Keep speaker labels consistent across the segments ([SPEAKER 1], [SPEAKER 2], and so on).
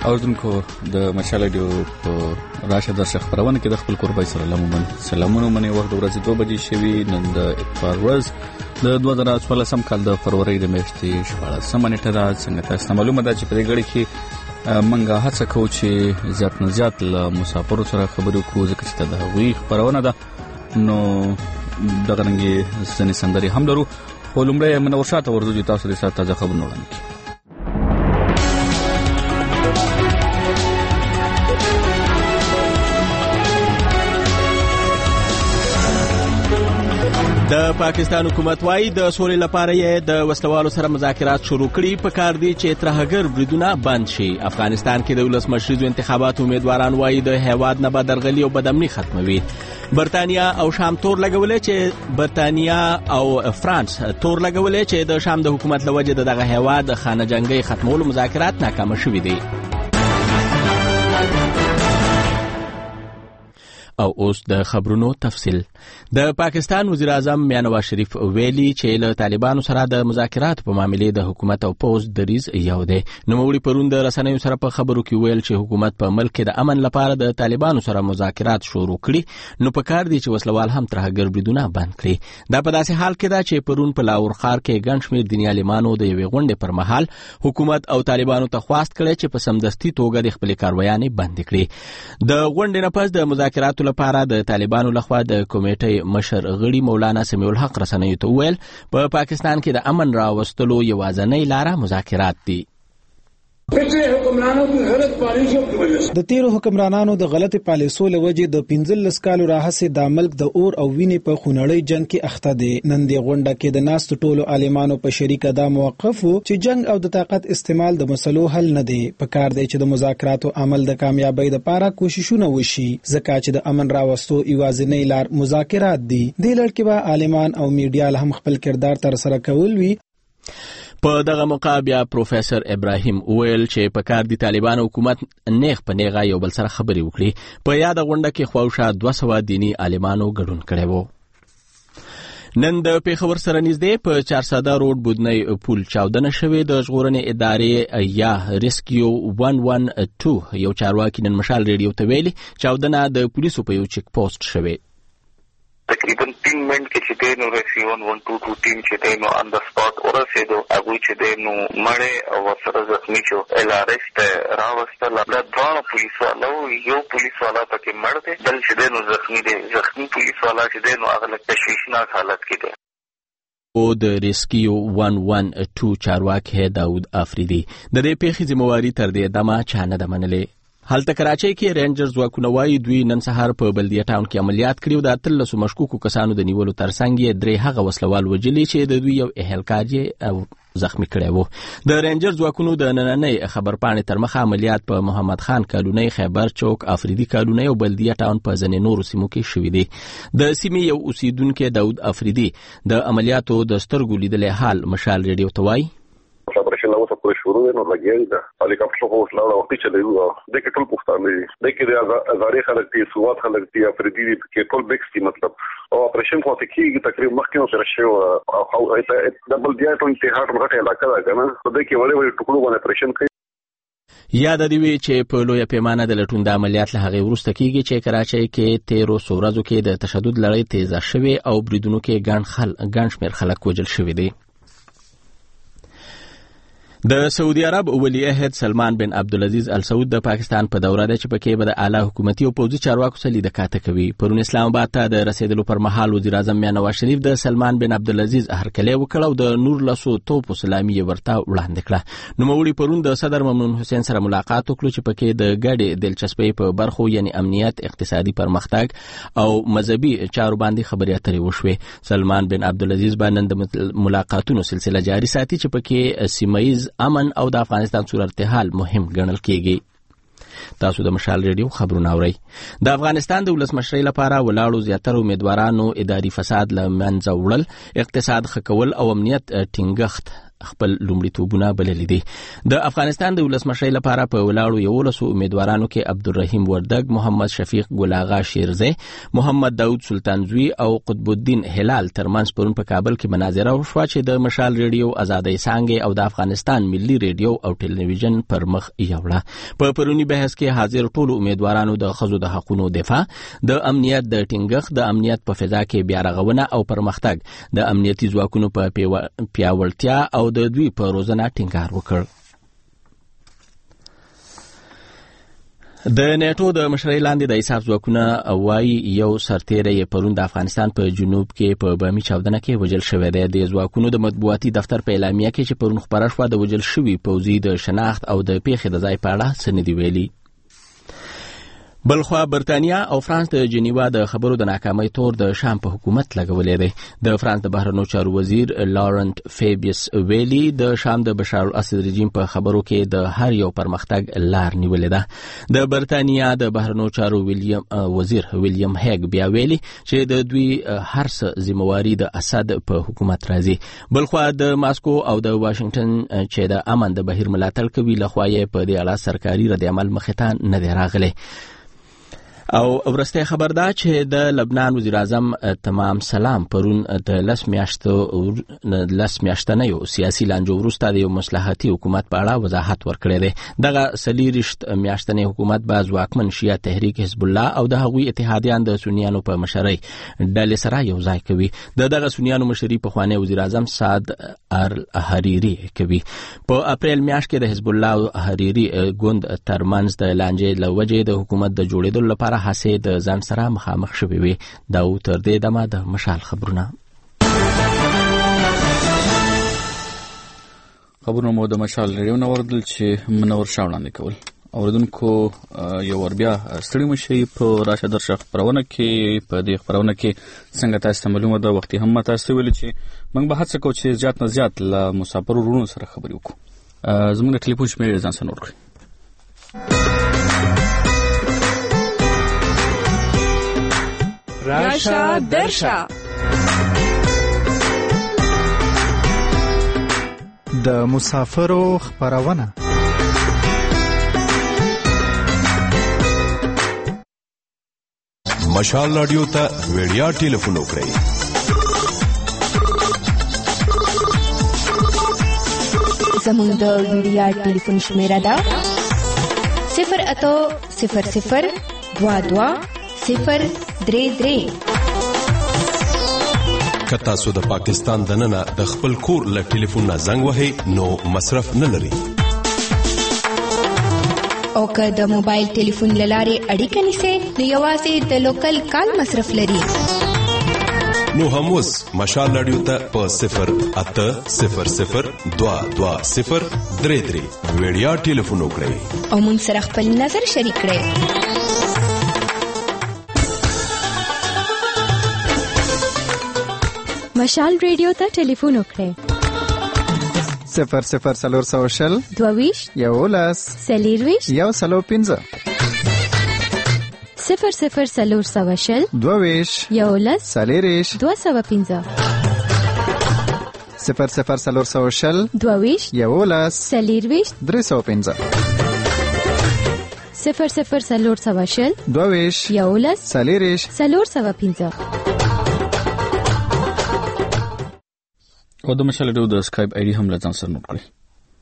[SPEAKER 1] اوردونکو د مشال رادیو په راشه درشه خبرونه کې د خپل قربای سره لمون سلامونه منی وخت ورځ 2 بجې شوي نن د اتوار ورځ د 2014 کال د فروری د میاشتې 14 نیټه ده. څنګه تاسو معلومه ده چې په دې غړي کې منګه هڅه کوو چې زیات نه زیات له مسافرو سره خبرو کوو ځکه چې د هغوی خبرونه ده نو دغه رنګي ځنې سندري هم لرو. خو لومړی منور شاته ورځو تاسو د سات تازه خبرونه وړاندې
[SPEAKER 2] د پاکستان حکومت وايي د سولې لپاره یې د وسلوالو سره مذاکرات شروع کړي. په کار دي چې ترهګر بریدونه بند شي. افغانستان کې د ولسمشریزو انتخاباتو امیدواران وايي د هیواد نه به درغلي او بدامني ختموي. برتانیا او شام تور لګولې چې برتانیا او فرانس تور لګولې چې د شام د حکومت لوجه دغه هیواد خانه جنگي ختمولو مذاکرات ناکام شوي دي. او اوس د خبرونو تفصیل. د پاکستان وزیر اعظم میاں نواز شریف ویلي چې له طالبانو سره د مذاکرات په معاملې د حکومت او پوز دریز یو دی. نوموړي پرون د رسنیو سره په خبرو کې ویل چې حکومت په ملک کې د امن لپاره د طالبانو سره مذاکرات شروع کړي نو په کار دي چې وسلوال هم ترهګر بریدونه بند کړي. دا په داسې حال کې ده چې پرون په لاهور ښار کې ګڼ شمېر دیني عالمانو د یوې غونډې پر مهال حکومت او طالبانو ته خواست کړی چې په سمدستي توګه د خپلې کاروایانې بندې کړي. د غونډې نه پس د مذاکراتو لپاره د طالبانو لخوا د کمیټې مشر غړي مولانا سمیع الحق رسنیو ته ویل په پاکستان کې د امن راوستلو یوازینۍ لاره مذاکرات دي.
[SPEAKER 3] د تیرو حکمرانانو د غلط پالیسو لوجه د 15 کالو راهسې د ملک د اور او وینې په خونړی جنگ کې اخته دي. نن د غونډه کې د ناست ټولو عالمانو په شریکه دا موقف چې جنگ او د طاقت استعمال د مسلو حل نه دی. په کار دی چې د مذاکراتو عمل د کامیابی لپاره کوششونه وشي ځکه چې د امن راوستو یوازینۍ لار مذاکرات دي. د لړ کې به عالمان او میډیا هم خپل کردار تر سره کول وي.
[SPEAKER 2] په دغه موقع بیا پروفیسور ابراهیم ویل چې په کار دي طالبان حکومت نیغ په نیغه یو بل سره خبرې وکړي. په یاد غونډه کې خواوشا 200 دینی عالمانو ګډون کړی وو. نن د پیښور سره نږدې په 400 روډ بودنی پول چاودنه شوې. د ژغورنې ادارې یا ریسکیو 112 یو چارواکي نن مشال ریډیو ته ویلي چاودنه د پولیسو په یو چیک پوسټ شوې.
[SPEAKER 4] تقریبا 3 منټ کې چې دینو ریسکیو 112 ټیم چې دینو ان د سپاټ ورسېدو هغه چې دینو مړې او سره زخمی شو الارست راوستل. د دوه پولیس والو یو پولیس والا پکې مړ دی بل چې دینو زخمی دی. زخمی پولیس والا چې دینو هغه تشویشناک حالت کې دی.
[SPEAKER 2] او د ریسکیو 112 چارواکي داود افریدي د دې پیښې ذمہواری تر دې دمه چا نه ده منلې. هلته کراچۍ کې رینجرز ځواکونه وايي دوی نن سهار په بلدیه ټاون کې عملیات کړي او د 13 مشکوکو کسانو د نیولو ترڅنګ یې 3 هغه وسلوال وجلي چې د دوی یو اهلکار یې زخمی کړی وو. د رینجرز ځواکونو د نننۍ خبرپاڼې تر مخه عملیات په محمد خان کالونی، خیبر چوک، افریدي کالونی او بلدیه ټاون په ځینې نورو سیمو کې شوي دي. د سیمې یو اوسیدونکو داود افریدي د عملیاتو د سترګو لیدلې حال مشال ریډیو ته وایي.
[SPEAKER 5] خبرشن لا وسه پرې شروع دی نو لګیږي دا هلیکاپټر خو وسله او وختي چلېږي د کې ټول پښتانه دي د کې د ازاري خلک دي سواد خلک دي افریدي دي کې ټول بیکس دي مطلب او اپریشن خو ته کېږي تقریبا مخکې سره شو او ډبل دی ټول انتهاء مرټه علاقه ده کنه د کې وړي وړي ټکړو باندې اپریشن کوي.
[SPEAKER 2] یاد دی وی چې په لوی پیمانه د لټون د عملیات له هغه ورسته کېږي چې کراچۍ کې 13 ورځو کې د تشدد لړۍ تیزه شوه او بریدونو کې ګڼ شمېر خلک وژل شوي دي. د سعودي عرب ولی عہد سلمان بن عبدالعزیز ال سعود د پاکستان په دوره ده چې پکې به د اعلی حکومتي او پوځي چارواکو سره لیدکاته کوي. پرون اسلام آباد ته د رسیدلو پر مهال وزیر اعظم میاں نواز شریف د سلمان بن عبدالعزیز هرکلی وکړ او د نور لسو توپ سلامي ورته وړاندې کړه. نوموړي پرون د صدر ممنون حسین سره ملاقات وکړ چې پکې د ګډې دلچسپۍ په برخو یعنی امنیت، اقتصادي پرمختګ او مذهبي چارو باندې خبرې اترې وشوې. سلمان بن عبدالعزیز باندې د ملاقاتونو سلسله جاري ساتي چې پکې سیمایي امن او د افغانستان صورتحال مهم ګڼل کېږي. تاسو د مشال ریډیو خبرونه اورئ. د افغانستان د ولسمشرۍ لپاره ولاړو زیاتره امیدوارانو اداري فساد له منځه وړل، اقتصاد ښه کول او امنیت ټینګښت خپل لومړیتوبونه بللي دي. د افغانستان د ولسمشر لپاره په ولاړو 11 امیدوارانو کې عبدالرحیم وردګ، محمد شفیق ګل آغا شیرزی، محمد داود سلطانزوی او قطب الدین هلال ترمنځ پرون په کابل کې مناظره وشوه چې د مشال ریډیو، آزادۍ څانګې او د افغانستان ملي ریډیو او ټلویزیون پر مخ یوړه. په پرونی بحث کې حاضر ټولو امیدوارانو د ښځو د حقوقو دفاع، د امنیت د ټینګښت، د امنیت په فضا کې بیا رغونه او پرمختګ، د امنیتي ځواکونو په پیاوړتیا او د دوی په روزنه ټینګار وکړ. د نیټو د مشرۍ لاندې د ایساف ځواکونه وايي یو سرتیری پرون د افغانستان په جنوب کې په بامي چاودنه کې وژل شوی دی. د ځواکونو د مطبوعاتي دفتر په اعلامیه کې چې پرون خبره شوه د وژل شوي پوځي د شناخت او د پیښې د ځای په اړه څه نه دي ویلي. بلخوا برتانیا او فرانس د جنیوا د خبرو د ناکامۍ تور د شام په حکومت لګولې دی. د فرانس د بهرنیو چارو وزیر لارنت فیبیس ویلی د شام د بشار الاسد رژیم په خبرو کې د هر یو پرمختګ لار نیولې ده. د برتانیا د بهرنیو چارو وزیر ویلیام هیګ بیا ویلي چې د دوی هر څه ذمہواری د اسد په حکومت راځي. بلخوا د ماسکو او د واشنگټن چې د امن د بهیر ملاتړ کوي لخوا یې په دې اړه سرکاري ردعمل مخې ته نه دی راغلی. او ورسته خبر ده چې د لبنان وزیر اعظم تمام سلام پرون د 10 میاشتنیو سیاسي لانجو وروسته د یو مصلحتي حکومت په اړه وضاحت ورکړی دی. دغه 30 میاشتنی حکومت به ځواکمن شیعه تحریک حزب الله او د هغوی اتحادیان د سنیانو په مشرۍ ډلې سره یو ځای کوي. دغه سنیانو مشري پخوانی وزیر اعظم سعد الحریری کوي. په اپریل میاشت کې د حزب الله او حریری ګوند ترمنځ د لانجې لوجې د حکومت د جوړېدو لپاره هڅې د ځان سره مخامخ شوې وي. دا تر دې دمه د مشال خبرونه
[SPEAKER 1] مو د مشال ریډیو نو وردل چې منور شاوړاندې کول. اوردونکو یو ور بیا ستړي مشي په راشد درشق خبرونه کې په دې خبرونه کې څنګه تاسو معلومه ده وختي هم تاسو ویل چې موږ به هڅه کوو چې زیات نه زیات له مسافر ورونو سره خبرې وکړو. زموږ ټلیفون شمېره ځان سره نوٹ کړئ.
[SPEAKER 6] راشا درشا د مسافرو خبرونه.
[SPEAKER 7] مشال رادیو ته ویډیا ټلیفون وکړئ.
[SPEAKER 8] زموږ د ویډیا ټلیفون شمیره ده 08000 22 033.
[SPEAKER 7] کتا سو د پاکستان دننه د خپل کور له ټلیفون نه زنګ وهي نو مصرف نه لري.
[SPEAKER 8] او که د موبایل ټلیفون لاره اړیکه نیسي نو یوازې د لوکل کال مصرف لري.
[SPEAKER 7] نو هم اوس مشال رادیو ته په 08000 22 033 ویډیا ټلیفون وکړئ
[SPEAKER 8] او موږ سره خپل نظر شریک کړئ.
[SPEAKER 9] مشال ریډیو ته ټلیفون وکړئ
[SPEAKER 6] 00400
[SPEAKER 9] 22
[SPEAKER 6] 11
[SPEAKER 9] 40
[SPEAKER 6] 105
[SPEAKER 9] 00400
[SPEAKER 6] 22
[SPEAKER 9] 11
[SPEAKER 6] 40
[SPEAKER 9] 205
[SPEAKER 6] 00400
[SPEAKER 9] 22
[SPEAKER 6] 11
[SPEAKER 9] 40
[SPEAKER 6] 305
[SPEAKER 9] 00400
[SPEAKER 6] 22
[SPEAKER 9] 11
[SPEAKER 6] 40
[SPEAKER 9] 405.
[SPEAKER 1] او د مشال ریډیو د اسکایپ آی ډي هم ځان سره نوٹ کړئ.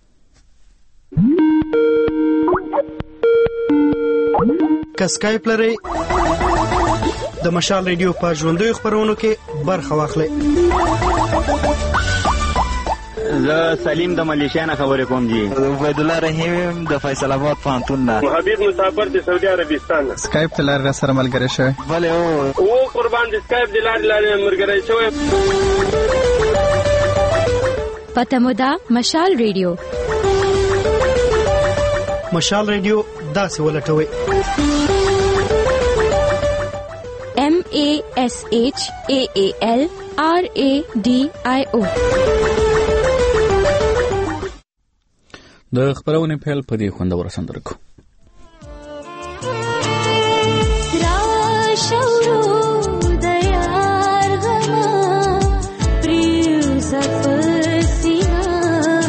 [SPEAKER 10] که اسکایپ لرئ د مشال ریډیو په ژوندۍ خبرونو کې برخه واخلئ.
[SPEAKER 11] زه سلیم د ملیشیا نه خبرې کوم جی.
[SPEAKER 12] عبید الله رحیم د فیصل آباد پوهنتون نه.
[SPEAKER 13] حبیب مسافر د سعودي عربستان نه.
[SPEAKER 6] اسکایپ ته لاره سره ملګری شوی.
[SPEAKER 12] بله
[SPEAKER 13] او قربان د اسکایپ د لارې ملګری شوی.
[SPEAKER 9] پته مو ده مشال ریډیو.
[SPEAKER 10] مشال ریډیو داسې ولټوي
[SPEAKER 9] MASHAALRADIO.
[SPEAKER 1] د خبرونه پیل په دې خوندور سندره کو.
[SPEAKER 9] ديار غما بريو سفر سينا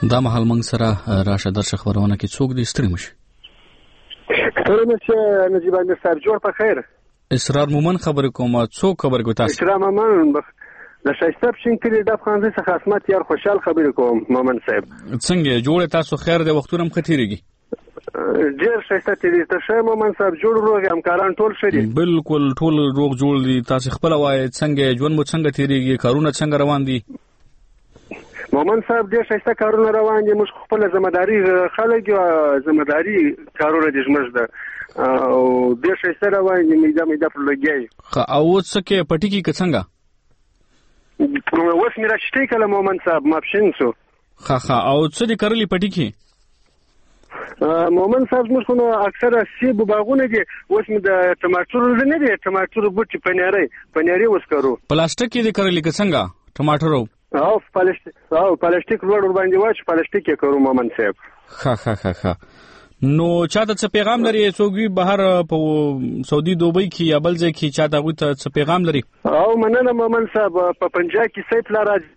[SPEAKER 1] دا مهال موږ سره راشه درشه خبرونه کې څوک دي ستړي مشي
[SPEAKER 14] ستړي نجیب امیر صاحب جوړ په خیر
[SPEAKER 1] اسرار مومن خبرې کوم څوک خبرې کوي تاسو
[SPEAKER 14] اسرار مومن د شایسته پښین کلی د افغانستان څخه خدمت یار خوشحال خبرې کوم مومن صاحب
[SPEAKER 1] څنګه جوړه تاسو خیر د وختونو هم ختیریږي
[SPEAKER 14] ډیر شایسته تیری ته شه مومن صاحب جوړ روغ همکاران ټول شري
[SPEAKER 1] بالکل ټول روغ جوړ دي تاسو خپل وای څنګه ژوند مو څنګه تیریږي کارونه څنګه روان دي
[SPEAKER 14] مومن صاحب ډیر شایسته کارونه روان دي موږ خپل ځمداري خلک ځمداري کارونه دي زموږ د او ډیر شایسته روان دي میده پر لګي
[SPEAKER 1] او څه کې پټی کې څنګه
[SPEAKER 14] اوس میرا شته کله مومن صاحب ماپشین شو
[SPEAKER 1] او څه دې کړلی پټی کې
[SPEAKER 14] مومن صاحب موږ نو اکثره سیب باغونه دي اوس مې د ټماټر نه دي ټماټر بوټي پنيري اوس کارو
[SPEAKER 1] پلاستیک دې کړلی که څنګه ټماټر
[SPEAKER 14] او پلاستیک ور باندې واچ پلاستیک یې کارو مومن صاحب
[SPEAKER 1] نو چاته څه پیغام لري څوګي بهر په سعودي دوبۍ کې یا بل ځای کې چاته غوته څه پیغام لري
[SPEAKER 14] او مننه مومن صاحب په پنجاب کې سیف لا راځي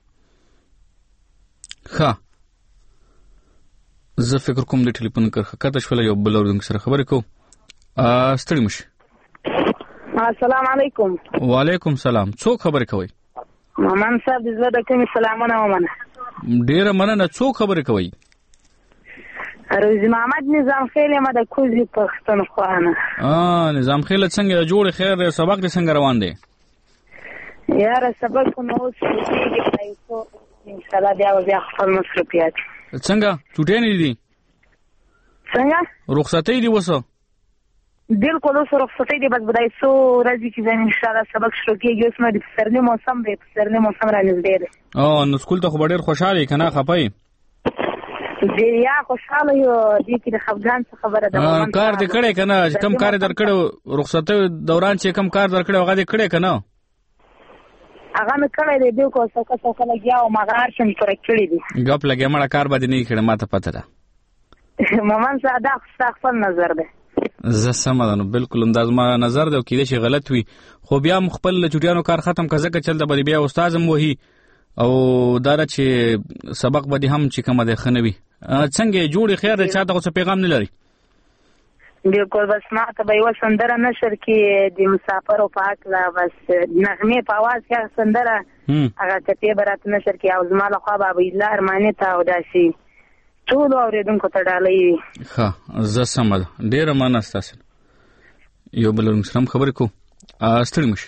[SPEAKER 1] زه فکر کوم د ټلیفون کته شول یو بل اورونکو سره خبرې کوم ستړي مشي
[SPEAKER 15] السلام علیکم
[SPEAKER 1] وعلیکم سلام څوک خبرې کوي
[SPEAKER 15] مومن صاحب زه د کوم سلامونه ومنه
[SPEAKER 1] ډیره مننه څوک خبرې کوي
[SPEAKER 15] روزي محمد نظام خیل ما د کوزي پښتونخوا
[SPEAKER 1] نظام خیل څنګه جوړ خیر سبق دې څنګه روان دي
[SPEAKER 15] یاره سبق نو څه ان شاء الله بیا خپل مصروفیات
[SPEAKER 1] څنګه چټې نه دي
[SPEAKER 15] څنګه
[SPEAKER 1] رخصتې دي وسه
[SPEAKER 15] بالکل اوس رخصتې دي بس بدای سو راځي چې ان شاء الله سبق شروع کیږي اوس مې د سرنی موسم دی را نږدې دی
[SPEAKER 1] نو سکول ته خو ډېر خوشاله کنه خپای
[SPEAKER 15] یا خوشاله یو دې کې د خفګان څه خبره ده
[SPEAKER 1] کار دې کړې کنه کم کار در کړو رخصتې دوران چې کم کار در کړو هغه دې کړې کنه
[SPEAKER 15] هغه مې کړی دی دیو کو څه لګیا او مغار شم پر کړی دی
[SPEAKER 1] غپ لګیا مړه کار باندې نه کړم ماته پته ده
[SPEAKER 15] مومن صاحب دا خپل نظر ده
[SPEAKER 1] زه سمه نو بالکل انداز ما نظر ده کېده چې غلط وي خو بیا خپل چټیانو کار ختم کړه ځکه چل د بیا استاد هم وਹੀ او دا چې سبق باندې هم چې کومه ده خنوي څنګه جوړ خیر چاته څه پیغام نه لري
[SPEAKER 15] بالکل بس ما ته به یو سندره نشر کې د مسافر او پاک لا بس نغمه په आवाज کې سندره هغه ته برات نشر کې او زما له خوا به الله ارمانه ته او داسي ټول اوریدونکو ته ډالۍ
[SPEAKER 1] زه سمه ډیره مننه یو بل مسلم خبرې کو ستړي مش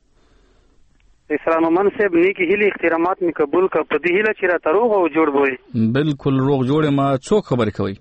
[SPEAKER 14] اسلام من صاحب نیکی هلی احترامات می قبول کا په دې هله چې را تروغ او جوړ وای
[SPEAKER 1] بالکل روغ جوړ ما څوک خبرې کوي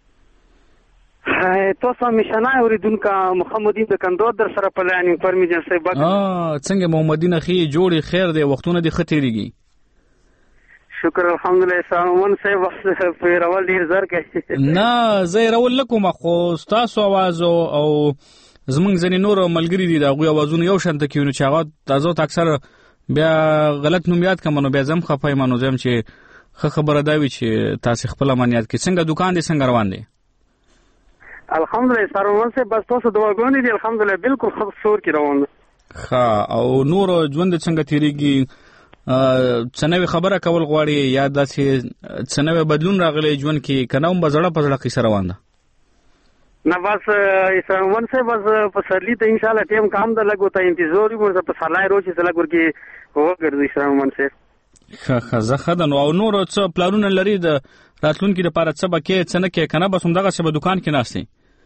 [SPEAKER 14] تاسو مشانه اوریدونکو محمدین د کندو در سره پلانینګ پرمیجن صاحب
[SPEAKER 1] څنګه محمدین اخی جوړ خیر دی وختونه دی خطرېږي
[SPEAKER 14] شکر الحمدلله سلام صاحب په راول ډیر زر کې
[SPEAKER 1] نه زه راول لکم خو تاسو आवाज او زمونږ ځنې نور ملګری دي دا غوي आवाजونه یو شانت کیونه چې هغه تاسو اکثر بیا غلط نوم یاد کوم بیا زم خپای مانو زم چې خبره دا وی چې تاسو خپل امانیت کې څنګه دکان دي څنګه روان دي
[SPEAKER 14] الحمدلله سره سے بس تاسو دواګونې دي الحمدلله بالکل خو شور کې روان
[SPEAKER 1] او نور ژوند څنګه تیریږي څنګه خبره کول غواړي یا داسې څنګه بدلون راغلی ژوند کې کنه هم بزړه پزړه کې روان ده
[SPEAKER 14] نه بس اسمن سے بس پسرلی ته ان شاء الله ټیم کام ده لګو ته انتظار یو په سلای روز چې لګور کې وګرځي اسمن سے
[SPEAKER 1] زه خدای نو نور څه پلانونه لري د راتلونکي لپاره څه بکې څه نه کې کنه بس همدغه څه دکان کې ناشتي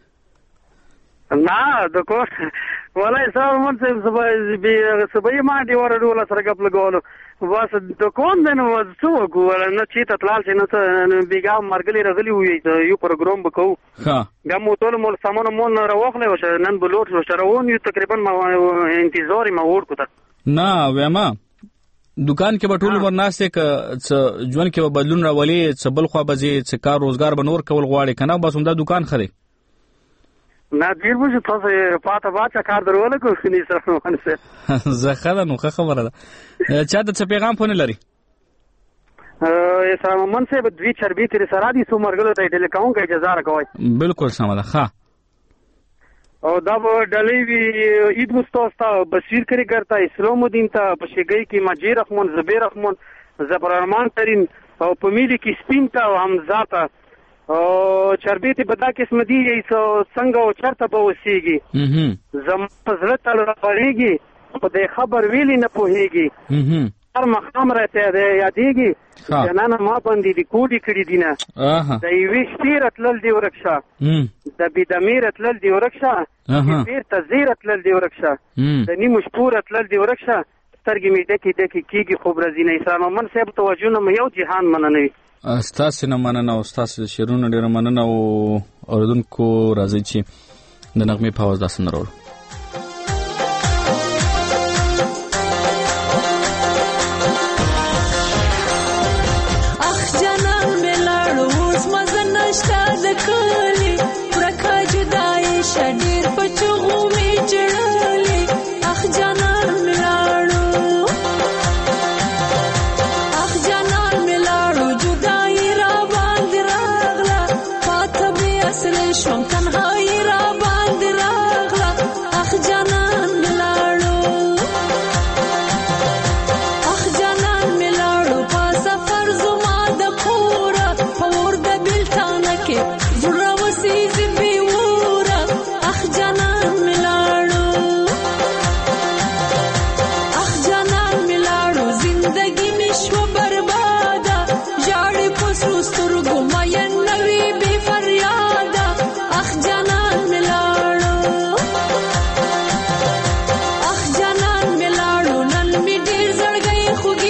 [SPEAKER 14] نه د کو ولای اسمن سے سبا ما دی ورډول سره غپ لګولو بس د کوم دنه څو ګول نه چې تطلال چې نه بیګا مرګلی رغلی وي یو پروګرام وکاو بیا مو ټول مول سامان مون راوخله وش نن بلوټ شروون یو تقریبا ما انتظار ما ور کوته
[SPEAKER 1] نه وېما دکان کې بټول ورناسته ک ژوند کې بدلون راولي څه بل خو بځي څه کار روزګار بنور کول غواړي کنه بس هم دا دکان خري
[SPEAKER 14] نه ډیر وځي تاسو پاته واچا کار درول کو خني سره ونسه
[SPEAKER 1] زه خدای نو خبره ده چا د څه پیغام پونه لري
[SPEAKER 14] اسلام من سے دوی چربی تر سره دي سو مرګلو ته ډیل کوم کې جزا کوي
[SPEAKER 1] بالکل سم ده ها
[SPEAKER 14] او دا ډلې وی عید مستوستا بصیر کری کرتا اسلام الدین ته پشګی کی مجیر رحمان زبیر رحمان زبر ارمان ترین او په میلي کې سپین ته او حمزه ته او چربیتې به دا قسم دي څنګه او چېرته به اوسېږي زما په زړه تل راغړېږي په دې خبر ویلي نه پوهېږي هر مقام راته یادېږي جنانه ما باندې دي کوډې کړي دي نه د یوې شپې راتلل دي ورک شه د بېدمې راتلل دي ورک شه بېرته ځې راتلل دي ورک شه د نیمو شپو راتلل دي ورک شه سترګې مې ډکې ډکې کېږي خوب راځي نه اسلام محمد صاحب توجه نه مې یو جهان مننه وي
[SPEAKER 1] ستاسې نه مننه او ستاسې د شعرونو ډېره مننه او اورېدونکو راځئ چې د نغمې په اواز دا سندره واورو.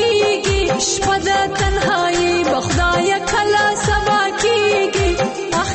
[SPEAKER 16] شپه د تنهایی بخدای کلا سبا کیږي اخ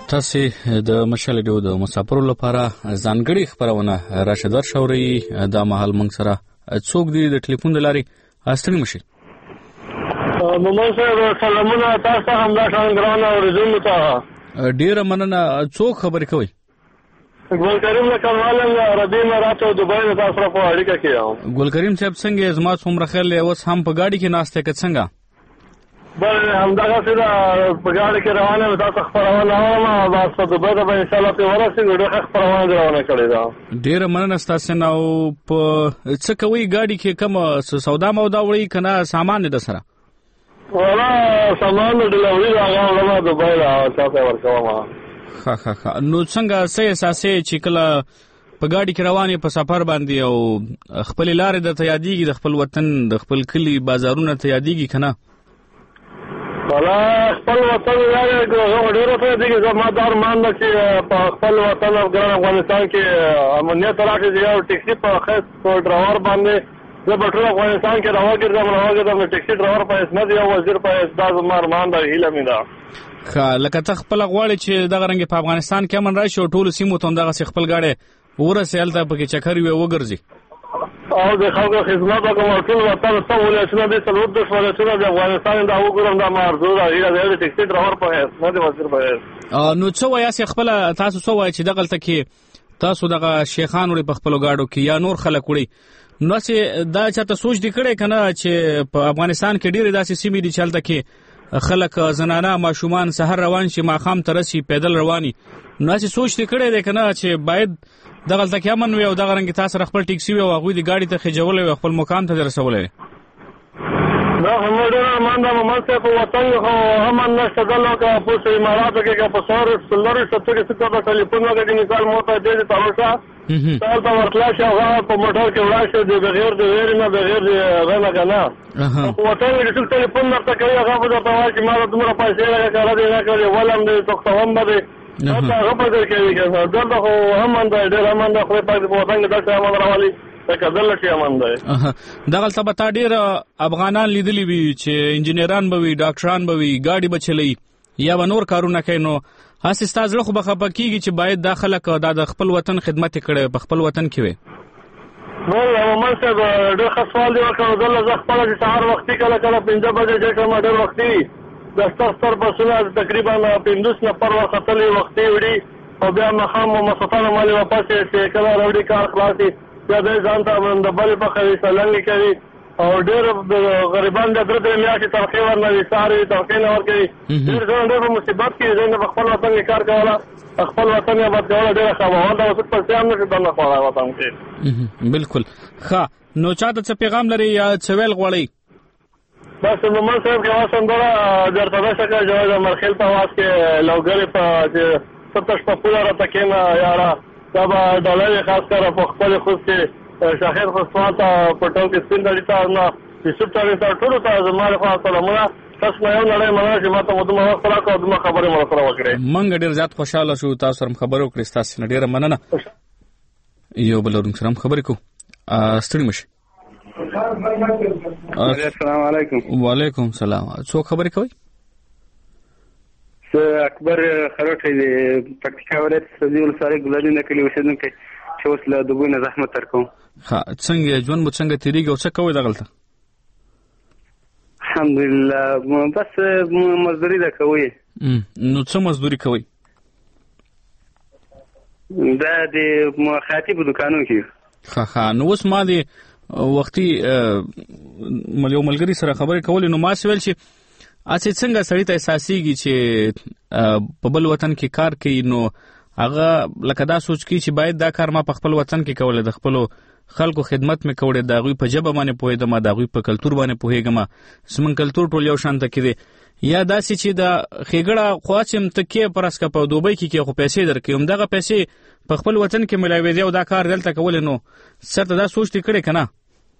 [SPEAKER 1] تاسو د مشال ډیو د مسافرو لپاره ځانګړي خبرونه راشد ورشوري د مهال منګ سره څوک دی د ټلیفون د لاري استنی مشي
[SPEAKER 13] موږ سره سلامونه تاسو هم دا څنګه اورېدل ته
[SPEAKER 1] ډیر مننه څوک خبرې کوي
[SPEAKER 13] ګل کریم لکمالم عربي امارات او دوبۍ تاسو سره په اړیکه کې یم
[SPEAKER 1] ګل کریم صاحب څنګه زما څومره خیال اوس هم په گاډي کې ناشته کې څنګه
[SPEAKER 13] بل همدغه سره په گاډي کې روانه تاسو خبرونه ما بس په دوبۍ ته ان شاء الله په ورسې ډېر خبرونه روانه کړې ده
[SPEAKER 1] ډېر مننه تاسو نو په څه کوي گاډي کې کوم سودا مودا وړي کنه سامان د سره
[SPEAKER 13] ولا سامان د لوري هغه ما دوبۍ لا تاسو ورکوم
[SPEAKER 1] ها نو څنګه سې اساسي چې کله په گاډي کې روانه په سفر باندې او خپل لارې د تیادیږي د خپل وطن د خپل کلی بازارونه تیادیږي کنه
[SPEAKER 13] ولا خپل وطن یې ډیره ته دي زما دار مان چې په خپل وطن افغانستان کې امنیت راځي یو ټیکسي په خاص ډرایور باندې زه په ټول افغانستان کې راوګرځم ټیکسي ډرایور په اسناد یو وزیر په اسناد زما ارمان د هیله مې ده
[SPEAKER 1] لکه ته خپل غواړي چې دغه رنګ په افغانستان کې امن راشي او ټول سیمو ته دغه خپل گاډي ورسې الته پکې چکر وي وګرځي
[SPEAKER 13] او د خلکو خدمت وکړم ټول وطن ته ولسونه د څلور د ولسونه د افغانستان د وګورم د مرزو د ټیکسي ډرایور په اسناد وزیر په
[SPEAKER 1] نو څه وایي خپل تاسو څه وایي چې دغه کې تاسو دغه شیخان وړي په خپل گاډو کې یا نور خلک وړي نو چې دا چاته سوچ دی کړي کنه چې په افغانستان کې ډېر داسې سیمې دي چې الته کې خلک زنانه ماشومان سحر روان شي ماخام ترسي پیدل رواني نو چې سوچ دی کړي دی کنه چې باید دغه تک امن وي او دغه رنګ تاسو خپل ټیکسي وي او هغه د گاډي ته خجول وي خپل مقام ته رسولې
[SPEAKER 13] دا هم ډېر مانده ممسه په وطن خو هم نشته دلته په اماراتو کې په سور سلوري ستوري څخه په ټلیفون کې مثال مو ته دې تاسو تاسو په ورتلا شو په موټر کې ولاشه د بغیر د ویر نه بغیر غلا غلا په وطن کې ټول ټلیفون نه کوي هغه په تاسو چې ما دومره پیسې راکړل نه کړل ولهم دې توختوم به دا هغه په دې کې دلته خو هم ډېر امانده خو په وطن کې داسې امانده راولي کدل شي امانده
[SPEAKER 1] دغه څه به ډېر افغانان لیدلی وي چې انجینران به وي ډاکټران به وي گاډي به چلی یا به نور کارونه کوي نو هڅه ستاسو خو به خپکیږي چې باید داخله کو د خپل وطن خدمت کړي په خپل وطن کې وي
[SPEAKER 13] نو ممسه ډېر خاصوال دی ورکړو دلته خپل چې سهار وختي کله 5 بجې چې ما ډېر وختي د ستر بسونه تقریبا 15 نفر وختلې وختي وړي او بیا مخام مسافانو مالي واپس چې کله وړي کار خلاصي یا د ځان ته د بل په خې سلنګ کوي او ډېر غریبان د درته میاشتې ترخی ورنوي ساري ترخی نه ورکوي ډېر ځان ډېر مصیبت کې ځان په خپل وطن کې کار کوله خپل وطن یې بد کوله ډېر خبره دا اوس په سیام نشي دنه خبره وطن کې
[SPEAKER 1] بالکل ښه نو چاته څه پیغام لري یا څه ویل غواړي
[SPEAKER 13] بس مومن صاحب کې واسم درته درته شکه جواز مرخیل په واس کې لوګری په ستش په پوره راته یارا دا به ډالر خاص کر په خپل خود کې شاهد خصوصات په ټول کې سپین دړي ته نه چې ټول ته ټول ته زموږ خاص سلامونه تاسو نه یو نړۍ مننه چې ماته مدمه وخت راکړو د خبرې مو سره وکړې
[SPEAKER 1] مونږ ډېر زیات خوشاله شو تاسو سره خبرو کړې تاسو نه ډېر مننه یو بل ورن سره خبرې کو ستړي مشه
[SPEAKER 16] السلام علیکم
[SPEAKER 1] وعلیکم السلام څوک خبرې کوي
[SPEAKER 16] اکبر خروټی دی پکتیکا ولایت سدی ولسوالۍ ګلالي نه کلی اوسېدونکی چې اوس له دوبۍ نه زحمت ترکوم
[SPEAKER 1] څنګه ژوند مو څنګه تیریږي او څه کوئ دغلته
[SPEAKER 16] الحمدلله بس مزدوري ده کوي
[SPEAKER 1] نو څه مزدوري کوي
[SPEAKER 16] دا د خاطب دکانو کې
[SPEAKER 1] ښه نو اوس ما د وختي یو ملګري سره خبرې کولې نو ما سویل چې اڅه څنګه سړی ته احساسيږي چې په بل وطن کې کار کوي نو هغه لکه دا سوچ کوي چې باید دا کار ما په خپل وطن کې کولای د خپل خلکو خدمت مې کوله دا غوي په جبه باندې پوهېدم دا غوي په کلچر باندې پوهېږم سمون کلچر ټول یو شان ته کړي یا داسې چې دا خېګړه خواچم تکې پرسکه په دوبۍ کې خو پیسې درکې دغه پیسې په خپل وطن کې ملاوي دی او دا کار دلته کول نو سره دا سوچ دې کړي کنه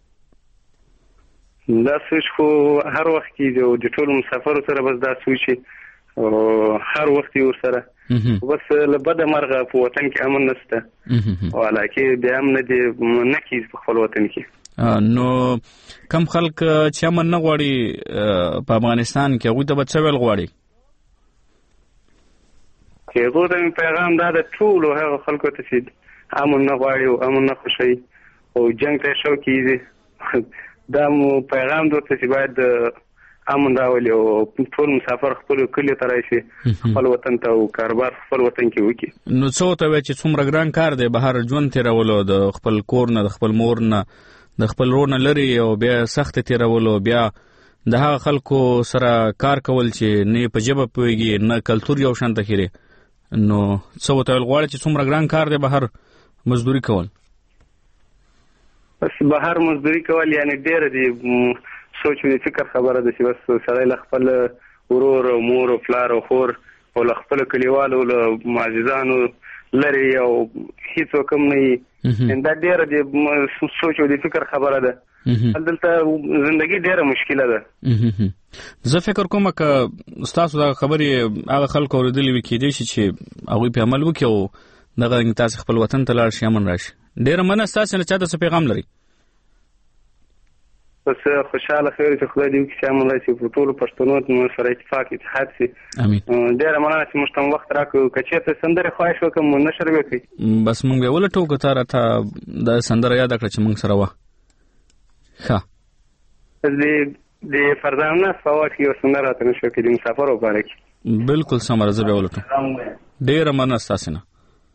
[SPEAKER 16] دا سوچ خو هر وخت کې د ټول مسافرو سره بس دا سوچ هر وخت ور سره بس لبد مرغه په وطن کې امن نشته ولکه د امن دې نکیز په خپل وطن کې
[SPEAKER 1] نو کم خلک چې امن نه غواړي په افغانستان کې هغه ته بچ ویل غواړي
[SPEAKER 16] چې هغو ته مې پیغام دا د ټولو هغو خلکو ته چې امن نه غواړي او امن نه خوښوي او جنګ ته شوق کیږي دا مو پیغام دوته چې باید امن راولي او ټول مسافر خپل کلی ته راشي خپل وطن ته او کاروبار خپل وطن کې وکړي.
[SPEAKER 1] نو څه ته وایي چې څومره ګران کار دی بهر ژوند تېرولو د خپل کور نه د خپل مور نه د خپل ورور نه لرې او بیا سخت تېرولو بیا د هغه خلکو سره کار کول چې نه په ژبه پوهېږي نه کلتور یو شان ته خیرې نو څه ورته ویل غواړي چې څومره ګران کار دی بهر مزدوري کول؟
[SPEAKER 16] بس بهر مزدوري کول یعنی ډېره دی سوچ و فکر خبره ده چې بس سړی له خپل ورور او مور او پلار او خور او له خپل کلیوالو له معززانو لرې او هېڅوک هم نه وي دا ډېره د سوچ او د فکر خبره ده. دلته زندګي ډېره مشکله ده.
[SPEAKER 1] زه فکر کوم که ستاسو دغه خبرې هغه خلکو اورېدلې وي کېدای شي چې هغوی پې عمل وکړي او دغه تاسې خپل وطن ته لاړ شي امن راشي. ډېره مننه ستاسې نه چا ته څه پیغام لري؟
[SPEAKER 16] بس خوشحاله خیر چې خدای دې وکړي چې امن راشي په ټولو پښتنو مو سره اتفاق اتحاد شي. ډېره مننه چې موږ ته وخت راکړو که چېرته سندرې خواهش وکړم نشر وکړئ
[SPEAKER 1] بس موږ بیا ولټوو که تا راته دا سندره یاده کړه چې موږ سره وه. ښه
[SPEAKER 16] د فرزانه په وخت کې یو سندره راته نشو کړي د مسافرو په اړه کې.
[SPEAKER 1] بلکل سمه زه بیا ولټوم. ډېره مننه ستاسې نه.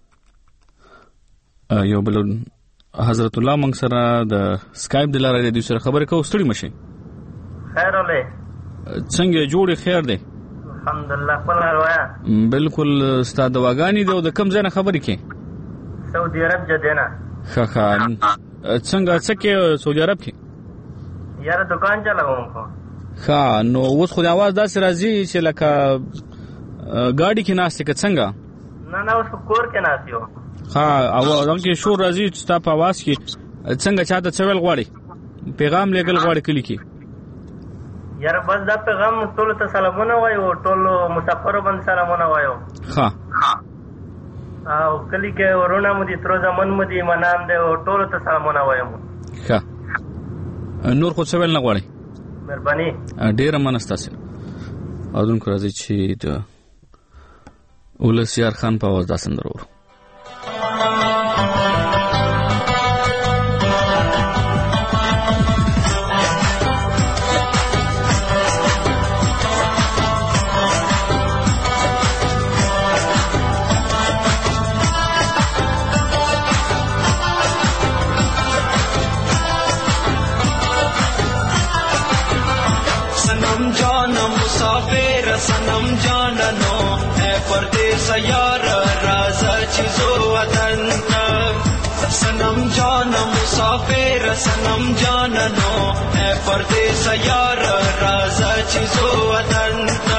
[SPEAKER 1] یو بل حضرت الله موږ سره د سکایپ د لارې دوی سره خبرې کوو. ستړي مشئ.
[SPEAKER 17] خیر ولې
[SPEAKER 1] څنګه جوړې خیر دی؟
[SPEAKER 17] الحمدلله. خپل حال وایه.
[SPEAKER 1] بلکل ستا دواګانې دی او د کوم ځای نه خبرې کوې؟
[SPEAKER 17] سعودي عرب جدې نه.
[SPEAKER 1] ښه څنګه څه کې سعودي عرب کې؟
[SPEAKER 17] یاره دکان چلوم خو.
[SPEAKER 1] ښه نو اوس خو د اواز داسې راځي چې لکه ګاډي کې ناست یې که څنګه؟
[SPEAKER 17] نه اوس په کور کې ناست یو.
[SPEAKER 1] ها او دغه کې شور راځي چې ستا په اواز کې څنګه چاته څه ویل غواړي پیغام لیږل غواړي کلي کې؟
[SPEAKER 17] یاره بس دا پیغام ټولو ته سلامونه وایو ټولو مسافرو باندې سلامونه وایو.
[SPEAKER 1] ښه
[SPEAKER 17] او کلي کې ورونه مو دي ترو زمن مو دي منان دی او ټولو ته سلامونه وایم.
[SPEAKER 1] ښه نور خو څه ویل نه غواړئ؟
[SPEAKER 17] مهرباني.
[SPEAKER 1] ډېره مننه ستاسې. اورونکو راځئ چې د ولس یار خان په اواز دا سندره وورو.
[SPEAKER 18] सनम जाननो है परदेस यार राजा चीजो वतन सनम जान मुसाफिर सनम जाननो है परदेस यार राजा चीजो वतन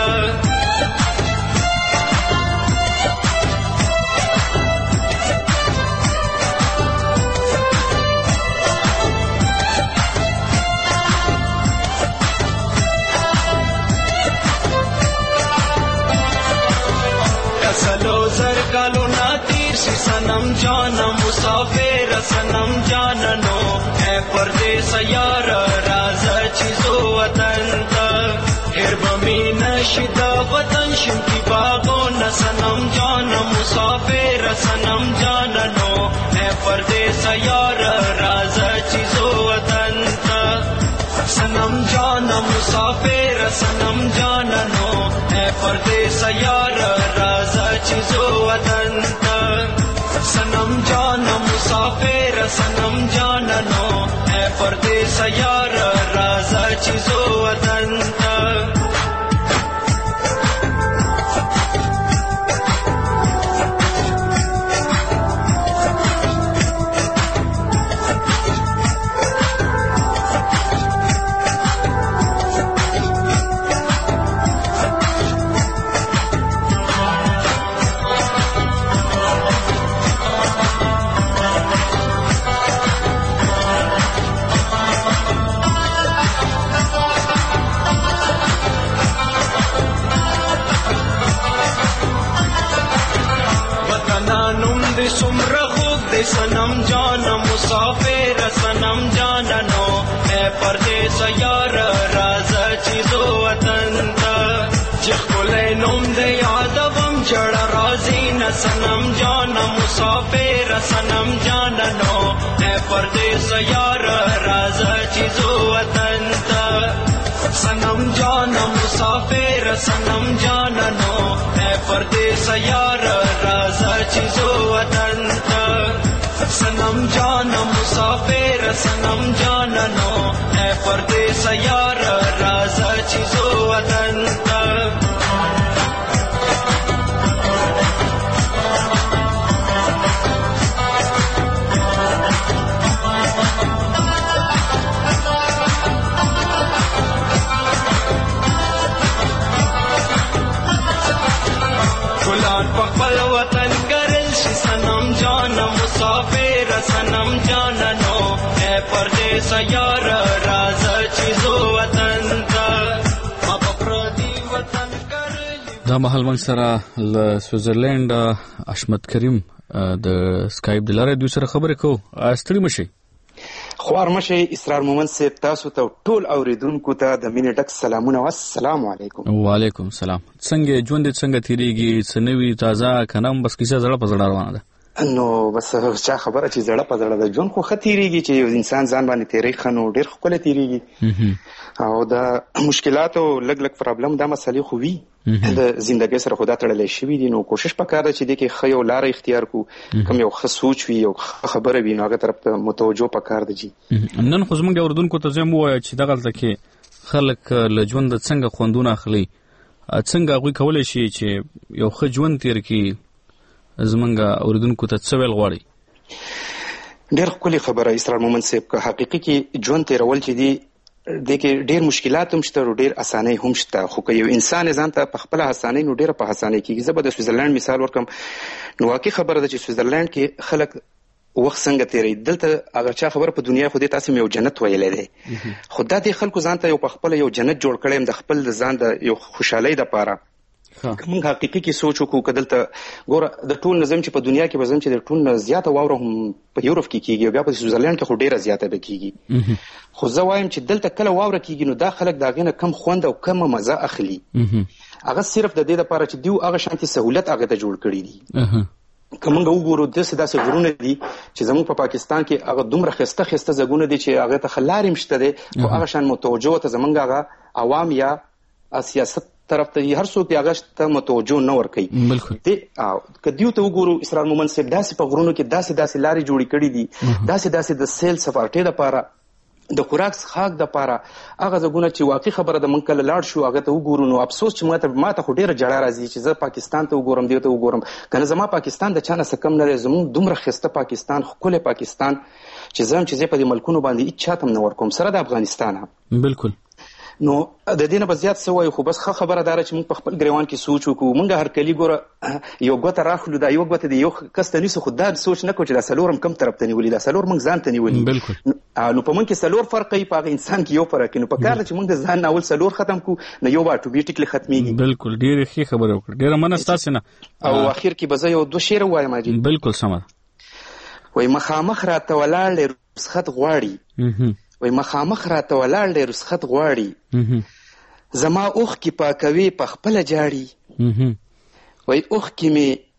[SPEAKER 18] सनम जान मुसाफिर सनम जाननो है परदेस यार राजा चीजो वतन हिरबमी नशिदा वतन शिमकी बागो न सनम जान मुसाफिर सनम जाननो है परदेस यार राजा चीजो वतन सनम जान मुसाफिर सनम जाननो है परदेस यार राजा चीजो वतन सनम जान मुसाफिर सनम जाननो है परदेस यार राजा चीजो वतन सनम जान मुसाफिर सनम जाननो है परदेस यार राजा चीजो वतन जिखले नोम दे यादवम चढ़ राजी सनम जाना मुसाफिर सनम जाननो है परदेस यार राज चीजो वतन सनम जाना मुसाफिर सनम जाननो है परदेस यार राज चीजो वतन सनम जाना मुसाफिर सनम जाननो है परदेस यार राज चीजो वतन पखल वतन करल सनम जाना मुसाफिर सनम जाननो है परदेस यार राज चीजो वतन
[SPEAKER 1] دا مهال موږ سره له سویټزرلند اشمت کریم د سکایپ د لارې دوی سره خبرې کوو. ستړي مشئ.
[SPEAKER 19] خوار مشئ. اسرار مومند صاحب تاسو ته ټول اوریدونکو ته د مینې ډک سلامونه او السلام علیکم.
[SPEAKER 1] وعلیکم السلام. څنګه ژوند څنګه تیریږي؟ څه نوي تازه کنه بس کیسه زړه په زړه روانه ده؟
[SPEAKER 19] نو بس چا خبره چې زړه په زړه ده ژوند خو ښه تیریږي چې یو انسان ځان باندې تیری خنو ډېر ښکلی تیریږي او د مشکلاتو لږ لږ پرابلم دا مسلې خو وي د زندګۍ سره خو دا تړلی شوي دي نو کوشش پکار ده چې دې کې ښه یو لاره اختیار کړو کوم یو ښه سوچ وي یو ښه خبره وي نو هغه طرف ته متوجه پکار ده جي.
[SPEAKER 1] نن خو زموږ اورېدونکو ته زه هم ووایه چې دغلته کې خلک له ژونده څنګه خوندونه اخلي څنګه هغوی کولی شي چې یو ښه ژوند تېر کړي زموږ اوریدونکو ته څه ویل غواړي؟
[SPEAKER 19] ډېر ښکلې خبره اسرار مومند صاحب که حقیقي کې ژوند تېرول چې دي دې کې ډېر مشکلات هم شته او ډېر اسانۍ هم شته خو که یو انسان ځان ته په خپله هڅانۍ نو ډېره په هڅانۍ کېږي. زه به د سویټزرلند مثال ورکړم نو واقعي خبره ده چې سویټزرلند کې خلک وخت څنګه تیری دلته هغه چا خبره په دنیا خو دې تاسو یو جنت ویلی دی خو دا دې خلکو ځان ته یو په خپله یو جنت جوړ کړی د خپل ځان د یو خوشحالۍ دپاره موږ حقیقي کې سوچ وکړو که دلته ګوره د ټول نظم چې په دنیا کې به زم چې د ټول نه زیاته واوره هم په یوروپ کې کېږي او بیا په سویټزرلند کې خو ډېره زیاته به کېږي خو زه وایم چې دلته کله واوره کېږي نو دا خلک د هغې نه کم خوند او کمه مزه اخلي هغه صرف د دې دپاره چې دوی هغه شانتې سهولت هغې ته جوړ کړي دي. که موږ وګورو داسې غرونه دي چې زموږ په پاکستان کې هغه دومره ښایسته ښایسته ځایونه دي چې هغې ته ښه لارې هم شته دی خو هغه شان متوجه ته زموږ هغه عوام یا سیاست طرف ته هر څوک هغه ته متوجه نه ورکوي. که دیو ته وګورو اسرار مومند صاحب داسې په غرونو کې داسې لارې جوړې کړي دي داسې د سیل سفارټۍ دپاره د خوراک څښاک دپاره هغه ځایونه چې واقعي خبره ده موږ کله لاړ شو هغه ته وګورو نو افسوس چې ما ته خو ډېره ژړا راځي چې زه پاکستان ته وګورم دې ته وګورم که نه زما پاکستان د چا نه څه کم نه دی زموږ دومره ښایسته پاکستان ښکلی پاکستان چې زه هم چې زه په دې ملکونو باندې هېڅ چا ته هم نه ورکوم سره د افغانستان هم
[SPEAKER 1] بلکل
[SPEAKER 19] نو د دې نه به زیات څه وایو خو بس ښه خبره دا ده چې موږ په خپل ګریوان کې سوچ وکړو موږ هر کلي ګوره یو ګوته راخلو دا یو ګوته د یو کس ته نیسو خو دا سوچ نه کوو چې دا څلور هم کم طرف ته نیولي دا څلور موږ ځان ته نیولي نو په موږ کې څلور فرق کوي په هغه انسان کې یو فرق کوي نو په کار ده چې موږ د ځان نه اول څلور ختم کړو نو یو به اټومیټیکلی ختمیږي.
[SPEAKER 1] بلکل ډېرې ښې خبرې وکړې ډېره مننه ستاسې نه
[SPEAKER 19] او اخر کې به زه یو دوه شعر ووایم حاجي.
[SPEAKER 1] بلکل سمه ده.
[SPEAKER 19] وایي مخامخ راته ولاړ دی رسخت غواړي وایي مخامخ راته ولاړ دی رسخت غواړي زما اوښکې پاکوي په خپله جاړي وایي اوښکې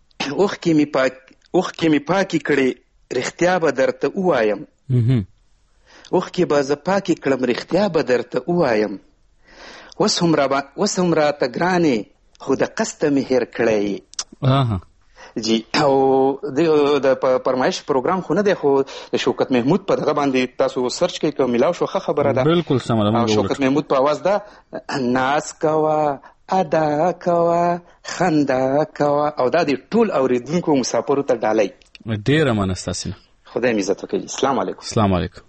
[SPEAKER 19] مې پاکې کړې رښتیا به درته ووایم اوښکې به زه پاکې کړم رښتیا به درته ووایم اوس هم راته ګرانې خو د قصده مې هېر کړی جی او د فرمایش پروګرام خو نه دی خو د شوکت محمود په دغه باندې تاسو سرچ کوئ که ملاو شو ښه خبره ده.
[SPEAKER 1] بلکل سمه ده.
[SPEAKER 19] شوکت محمود په اواز ده ناز کوه ادا کوه خندا کوه او دا د ټول اوریدونکو مسافرو ته ډالۍ.
[SPEAKER 1] ډېره مننه ستاسې نه
[SPEAKER 19] خدای مې عزت وکړي. السلام علیکم.
[SPEAKER 1] السلام علیکم.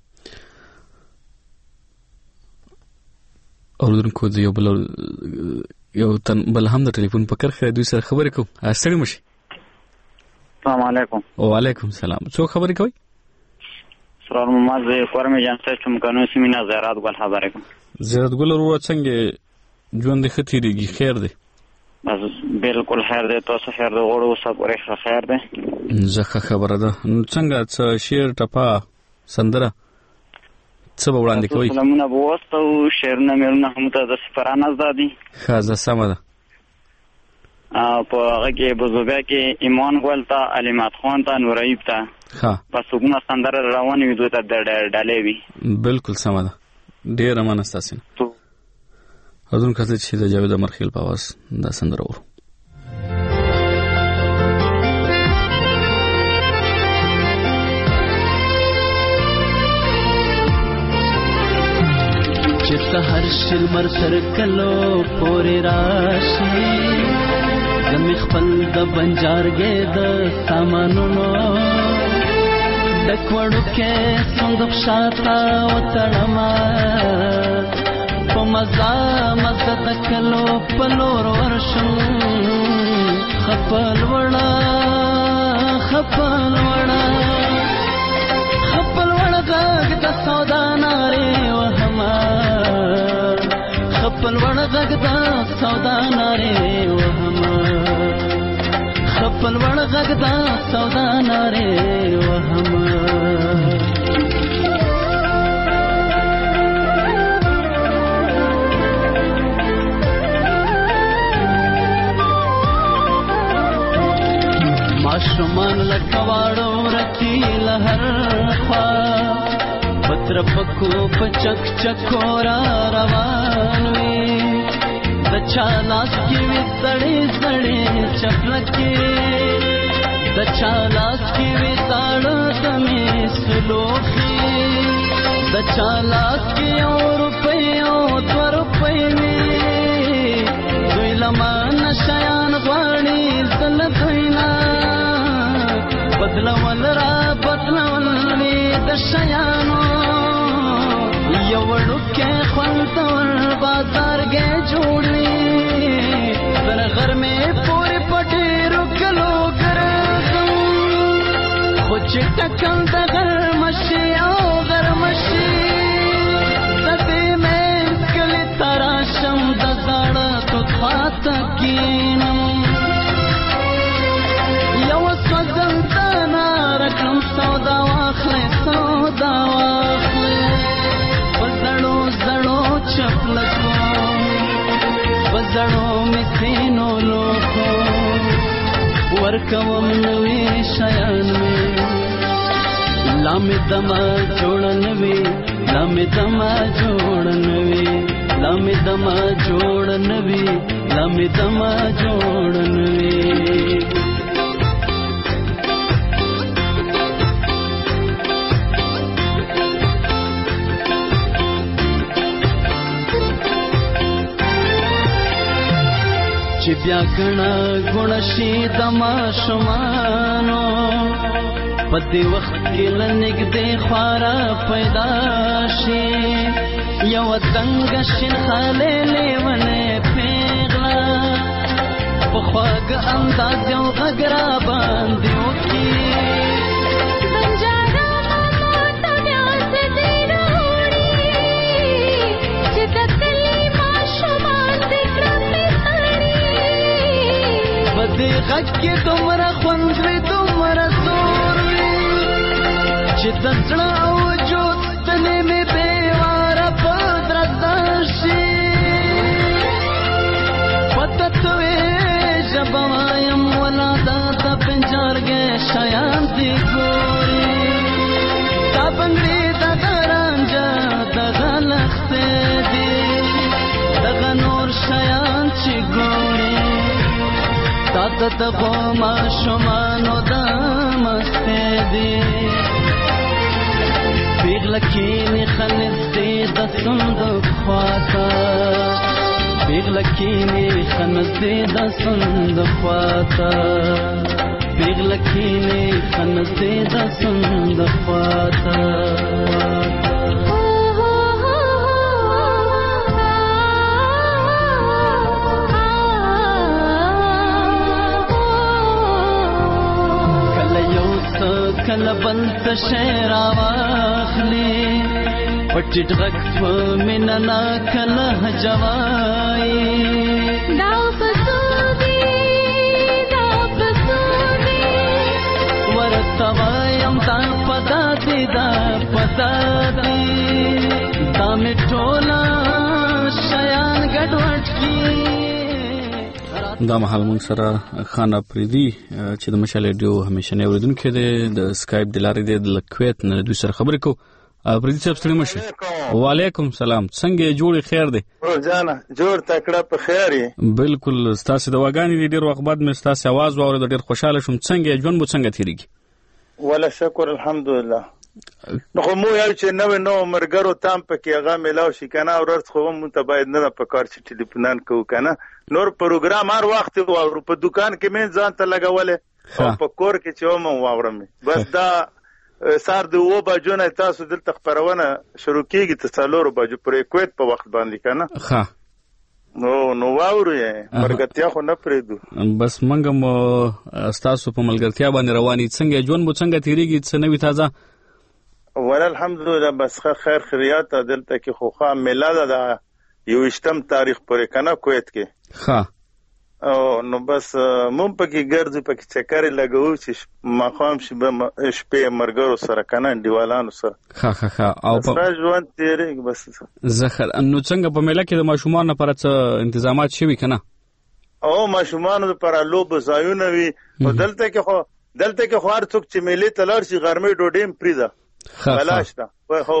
[SPEAKER 1] اوریدونکو د یو تن بل هم د ټلیفون په کرښه دوی سره خبرې کوو. ستړي مشئ.
[SPEAKER 20] السلام علیکم.
[SPEAKER 1] وعلیکم السلام. څوک خبرې کوئ؟
[SPEAKER 20] سرور محمد کورم جانسه چمکنو سیمینا زیارت ګل خبرې کوم.
[SPEAKER 1] زیارت ګل وروره څنګه ژوند ښه تېرېږي؟ خیر دی؟
[SPEAKER 20] بس بالکل خیر دی. تاسو خیر دی غواړو اوسه پورې ښه خیر دی.
[SPEAKER 1] زه ښه خبره ده. نو څنګه څه شعر ټپه سندره څه به وړاندې کوئ؟
[SPEAKER 20] سلامونه به واستو شعرونه مېرونه هم ته د سفرانه زده دي.
[SPEAKER 1] ښه زه سمه ده.
[SPEAKER 20] په هغه کې بزوبیا کې ایمان ګل ته علمات خان ته نورایب ته په څوګونه سندره روانې وي دوی ته ډالۍ وي.
[SPEAKER 1] بالکل سمه ده. ډېره مننه ستاسو نه. حضور کته چې د جاوید امرخیل په आवाज دا سندره ورو.
[SPEAKER 18] چې هر شل مر سر کلو پورې راشي زمي خپل د بنجارګې د سامانونو دکوړو کې څنګه شاته وتړما په مزه مزه تکلو پلور ورشم خپل وړا غږ د سودا ناره وهما خپل وړا غږ د سودا ناره وهما خپل وړا غږ د سودا ناره وهما ماشومان لکواړو رکی لهر خوا پتر پکو پچک چکورا روان وی د چالاس کی وی سړې سړې چپلکی د چالاس کی وی ساړه تمې سلوخي د چالاس کی اور پیو تور پېوي دوی لمان شیان غواړي زل دوینا بدلول را بدلول وی د شیانو یو ډوکه خپلتور بازار کې جوړي تر غر مې پورې پټې رکلو ګرځم خو چې ټکل د غر مشي او غر مشي دې مې کله تراشم د زړه تو خاطه کینم یو سوزن تنا رکم سودا واخلې بزړو زړو چپلکو بزړو مسینو لوکو ورکوم نوې شیان مې لامې دما جوړن وی لامې دما جوړن وی لامې دما جوړن وی لامې دما جوړن وی چې بیا کڼه ګڼه شي د ماشومانو په دې وخت کې له نږدې خواره پیدا شي یو تنګه شین خالې لیونې پیغله په خواږه انداز یو غږ را باندې وکړي دې غږ کې دومره خوند وي دومره زور وي چې د زړه او وجود تنې مې بېواره په درزا شي پته ته وې ژبه وایم ولاده د پنجارګې شیان دي ګوري دا بنګړي دغه رانجه دغه لښتې دي دغه نور شیان چې ګوري تا دغو ماشومانو د مستې دي پیغله کینې خنزدې د صندوق خواته پیغله کینې خنزدې د صندوق خواته پیغله کینې خنزدې د صندوق خواته کله بل څه شی راواخلي پټ غږ په مینه نه کله جوایي دا پسودي ورته وایم دا پدا دي دا مې ټوله شیان ګډوډ کړي
[SPEAKER 1] دا مهال مونږ سره خان افریدي چې د مشال ریډیو همیشنی اوریدونکو د سکایپ د لارې د کویت نه دوی سره خبرې کوو. افریدي صاحب ستړي مشه. وعلیکم سلام. څنګه جوړې خیر دی؟
[SPEAKER 21] جانا جوړ تکړه په خیر یې.
[SPEAKER 1] بالکل. ستاسو د واګانې ډېر وخت بعد مې ستاسو आवाज واورېد، ډېر خوشاله شوم. څنګه ژوند مو څنګه تیریږي؟
[SPEAKER 21] ولا شکر الحمدلله. نو خو مو یو چې نو مرګرو تام پکې هغه ملاو شي کنه، ورځ خو مو ته باید نه په کار چې ټلیفونان کوو کنه. نور پروګرام هر وخت او په دکان کې مې ځان ته لګولې او په کور کې چې مو واورم. بس دا سار د و بجو نه تاسو دلته خبرونه شروع کیږي ته 4 بجو پرې کویت په وخت باندې کنه. ها نو واورو یې مرګتیا خو نه پریدو.
[SPEAKER 1] بس منګم تاسو په ملګرتیا باندې رواني. څنګه ژوند مو څنګه تیریږي؟ څه نوې تازه؟
[SPEAKER 21] ول الحمدلله بس خیر خیریات دلته کې خوخه میلاد ده 28 تاریخ پورې کنه کویت کې.
[SPEAKER 1] ها
[SPEAKER 21] او نو بس مون پکې ګرځي پکې چکر لګاو چې ماقام شپې مرګرو سره کنه دیوالانو سره.
[SPEAKER 1] ها او
[SPEAKER 21] په ژوند تیرې بس
[SPEAKER 1] زخر. نو څنګه په میله کې د ماشومان لپاره څه تنظیمات شوي کنه؟
[SPEAKER 21] او ماشومان لپاره لوب ځایونه وي او دلته کې خو هر څوک چې میلې تلار شي غرمې ډوډۍ پریدا بلاش ده. خو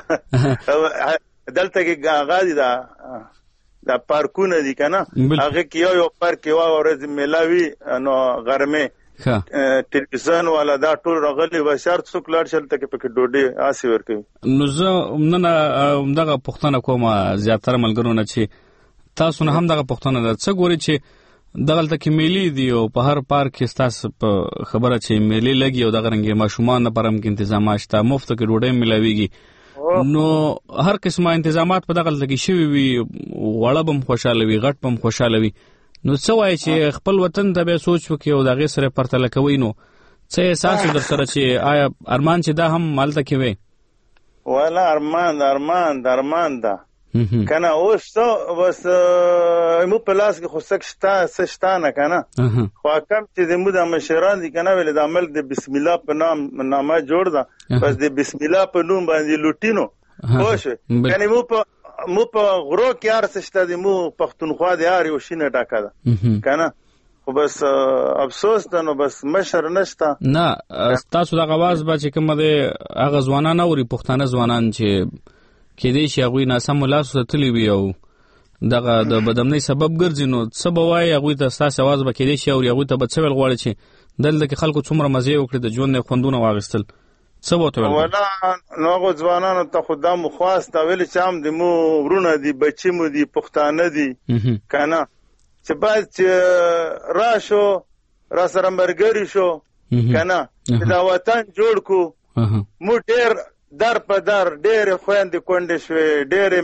[SPEAKER 21] دلته کې غادي دا پارکونه دي کنه، هغه کې یو پارک یو ورځ ملاوي نو غرمې ټلویزیون والا دا ټول راغلي و شرط څوک لاړ شلته کې پکې ډوډۍ آسی ورکوي.
[SPEAKER 1] نو زه نن دغه پښتنه کومه زیاتره ملګرو نه چې تاسو نه هم دغه پښتنه ده څه ګوري چې دغلته کې میلې دي او په هر پارک کې ستاسو په خبره چې میلې لګي او دغه رنګ ماشومان لپاره هم تنظیمات شته، مفت کې ډوډۍ ملاويږي. نو هر قسمه تنظیمات په دغلته کې شوي وي، وړه بم خوشاله وي، غټ بم خوشاله وي. نو څه وایي چې خپل وطن ته به سوچ وکړي او دغه سره پرتله کوي. نو څه احساس در سره چې آیا ارمان چې دا هم مالته کې وي؟
[SPEAKER 21] ولا ارمان ده کنه اوس ته بس مو په لاس کې خو سشتا نه کنه. خو کم چې د مو د مشران دي کنه ویل د عمل د بسم الله په نامه جوړ ده، بس د بسم الله په نوم باندې لوټینو خوښ کنه. مو په غرو کې هر سشتا دي، مو پښتونخوا دي هر یو شینه ډاکا ده کنه. خو بس افسوس ده نو بس مشر نشته.
[SPEAKER 1] نه تاسو د غواز به چې کوم د هغه ځوانان اوري پښتانه ځوانان چې کې دې شي هغوی ناسم لاسو ته تللی وي او دغه د بدامنۍ سبب ګرځي. نو څه به وایي هغوی ته؟ ستاسو اواز به کې دې شي اوري، هغوی ته به څه ویل غواړي چې دلته کې خلکو څومره مزې وکړي د ژوند خوندونه واخیستل؟ څه به ورته ویل؟
[SPEAKER 21] ولا نو هغو ځوانانو ته خو دا مو خواسته ویلې چې هم د مو ورونه دي، بچي مو دي، پښتانه دي که نه، چې باید چې راشو را سره ملګري شو که نه، چې دا وطن جوړ کو. مو ډېر در په در ډېرې خویندې کونډې شوې، ډېرې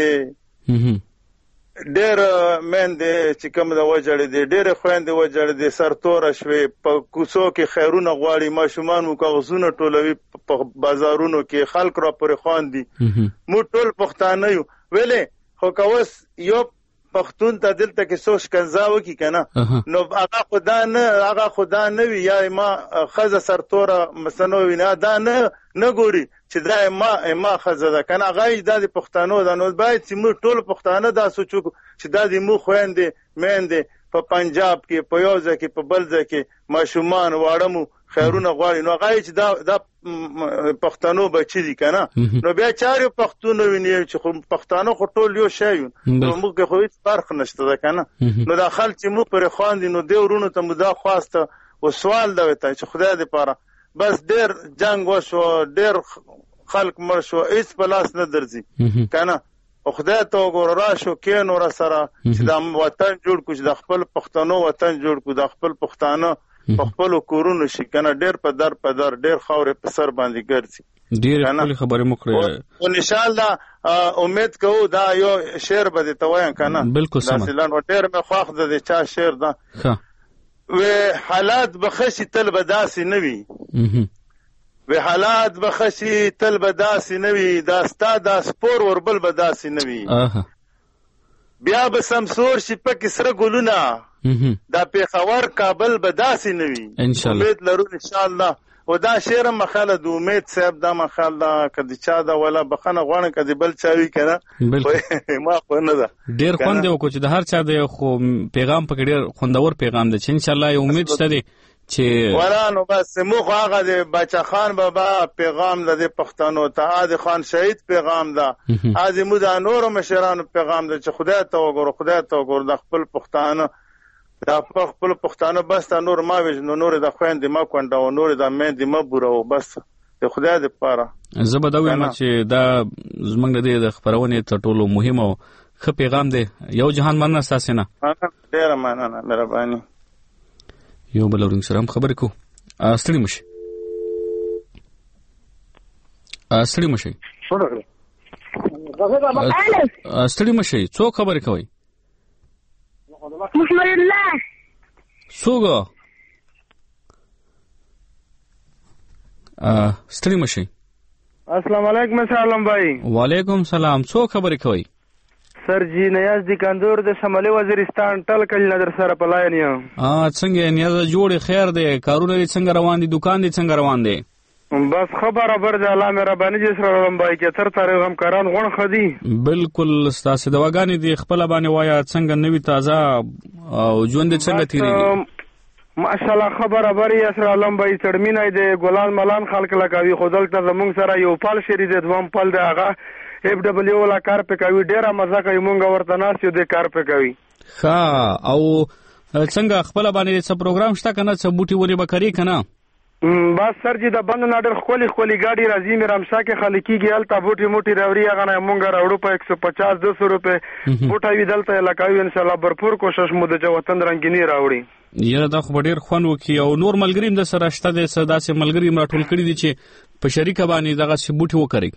[SPEAKER 21] میندې چې کوم د وجړې دي، ډېرې خویندې وجړې دي، سرتوره شوې، په کوڅو کې خیرونه غواړي، ماشومان مو کاغذونه ټولوي په بازارونو کې، خلک را پورې خواندي. مو ټول پښتانه یو ویلې، خو که اوس یو پښتون ته دلته کې څو شکنځا وکړي که نه، نو هغه خدا نه وي یا ما ښځه سرتوره مثلا ووینه دا نه ګوري چې دا ما ښځه ده که نه، هغه دا د پښتنو ده. نو باید چې موږ ټول پښتانه دا سوچ وکړو چې دا د موږ خویندې میندې په پنجاب کې، په یو ځای کې، په بل ځای کې ماشومان واړه مو خیرونه غواړي، نو هغه چې دا پښتنو بچي دي که نه، نو بیا چارې پښتون ویني چې خو پښتانه خو ټول یو شی یو، نو موږ کې خو هېڅ فرق نشته ده که نه. نو دا خلک چې موږ پرې خواندي، نو دې ورونو ته مو دا خواسته و سوال ده ورته چې خدای دې پاره بس ډېر جنګ وشو، ډېر خلک مړ شو، هېڅ په لاس نه درځي که نه. او خدای ته وګوره راشو کېنو را سره چې دا وطن جوړ کړو، چې د خپل پښتنو وطن جوړ کړو، د خپل پښتانه په خپلو کورونو شي که نه. ډېر په در ډېر خاورې په سر باندې ګرځي.
[SPEAKER 1] ډېرې ښکلې خبرې مو کړې.
[SPEAKER 21] او انشاءالله امید کوو دا یو شعر به دې ته وایم که نه.
[SPEAKER 1] بلکل سمه.
[SPEAKER 21] ډېر مې خوښ ده د چا شعر ده. و حالات به ښه شي تل به داسې نه وي، و حالات به ښه شي تل به داسې نه وي، دا ستا دا سپور وربل به داسې نه وي. بیا به سمسور شي پکې سره ګلونه، دا پیښور کابل به داسې نه وي. امید لرو انشاءالله او دا شعر مخاله د امید صاحب دا مخال دا کدي چا دا ولا بخنه غوڼه کدي بل چاوي کنه ما خو نه ده
[SPEAKER 1] ډیر خوند یو کو چې د هر چا د خو پیغام پکې ډیر خوندور پیغام دی چې ان شاء الله امید شته دی چې
[SPEAKER 21] ورانو بس مو خو هغه د بچا خان بابا پیغام د پښتنو ته عادل خان شهید پیغام ده عادل مو د نورو مشرانو پیغام ده چې خدای ته وګورو د خپل پښتانه دا خپل پښتانه بس تا نور ما وژ نور د خويندې ما کونډه او نور د مېندې ما بورو بس د خدای د پاره
[SPEAKER 1] زبردوي ما چې دا زمنګ د خبرونه ته ټولو مهم او ښه پیغام دی یو جهان مننه اساسه نه
[SPEAKER 21] ډیر مننه مهرباني
[SPEAKER 1] یو بل ورنګ سره خبرې کو ستړي مشي ستړي مشي څو خبرې کوي
[SPEAKER 3] محمد الله
[SPEAKER 1] سوګو ستړي مشي
[SPEAKER 3] السلام علیکم سلام بھائی
[SPEAKER 1] وعلیکم سلام څو خبرې کوي
[SPEAKER 3] سر جی نیاز دی کاندور د شمالي وزیرستان ټل کل نظر سره پلاین یو
[SPEAKER 1] څنګه نیاز جوړ خیر دی کارونه څنګه روان دي دکان دي څنګه روان دی
[SPEAKER 3] بس خبره بر د الله مهرباني دې سره لمبای کې تر تر هم کاران غون خدي
[SPEAKER 1] بالکل ستاسو دواګانې دي خپل باندې وایا څنګه نوی تازه او ژوند څنګه تیریږي
[SPEAKER 3] ماشاءالله خبره بر یې سره لمبای چړمینای دې ګلان ملان خلک لکاوي خودل ته زمونږ سره یو پال شری دې دوام پال دی هغه اف ډبلیو لا کار په کوي ډیره مزه کوي مونږ ورته ناس یو دې کار په کوي
[SPEAKER 1] ها او څنګه خپل باندې څه پروګرام شته کنه څه بوټي وري بکری کنه
[SPEAKER 3] بس سر جی د بند نادر خولي گاډي راځي مې رمشا کې خلکیږي التا بوټي موټي راوړي هغه نه مونږ راوړو په 150-200 روپے بوټي ویدلته لکاوي ان شاء الله برپور کوشش مو د وطن رنگینی راوړي
[SPEAKER 1] یره دا خو ډیر خوان وکي او نور ملګریم د سره شته د صدا سه ملګری ما ټول کړی دي چې په شریکه باندې دغه سی بوټي وکړي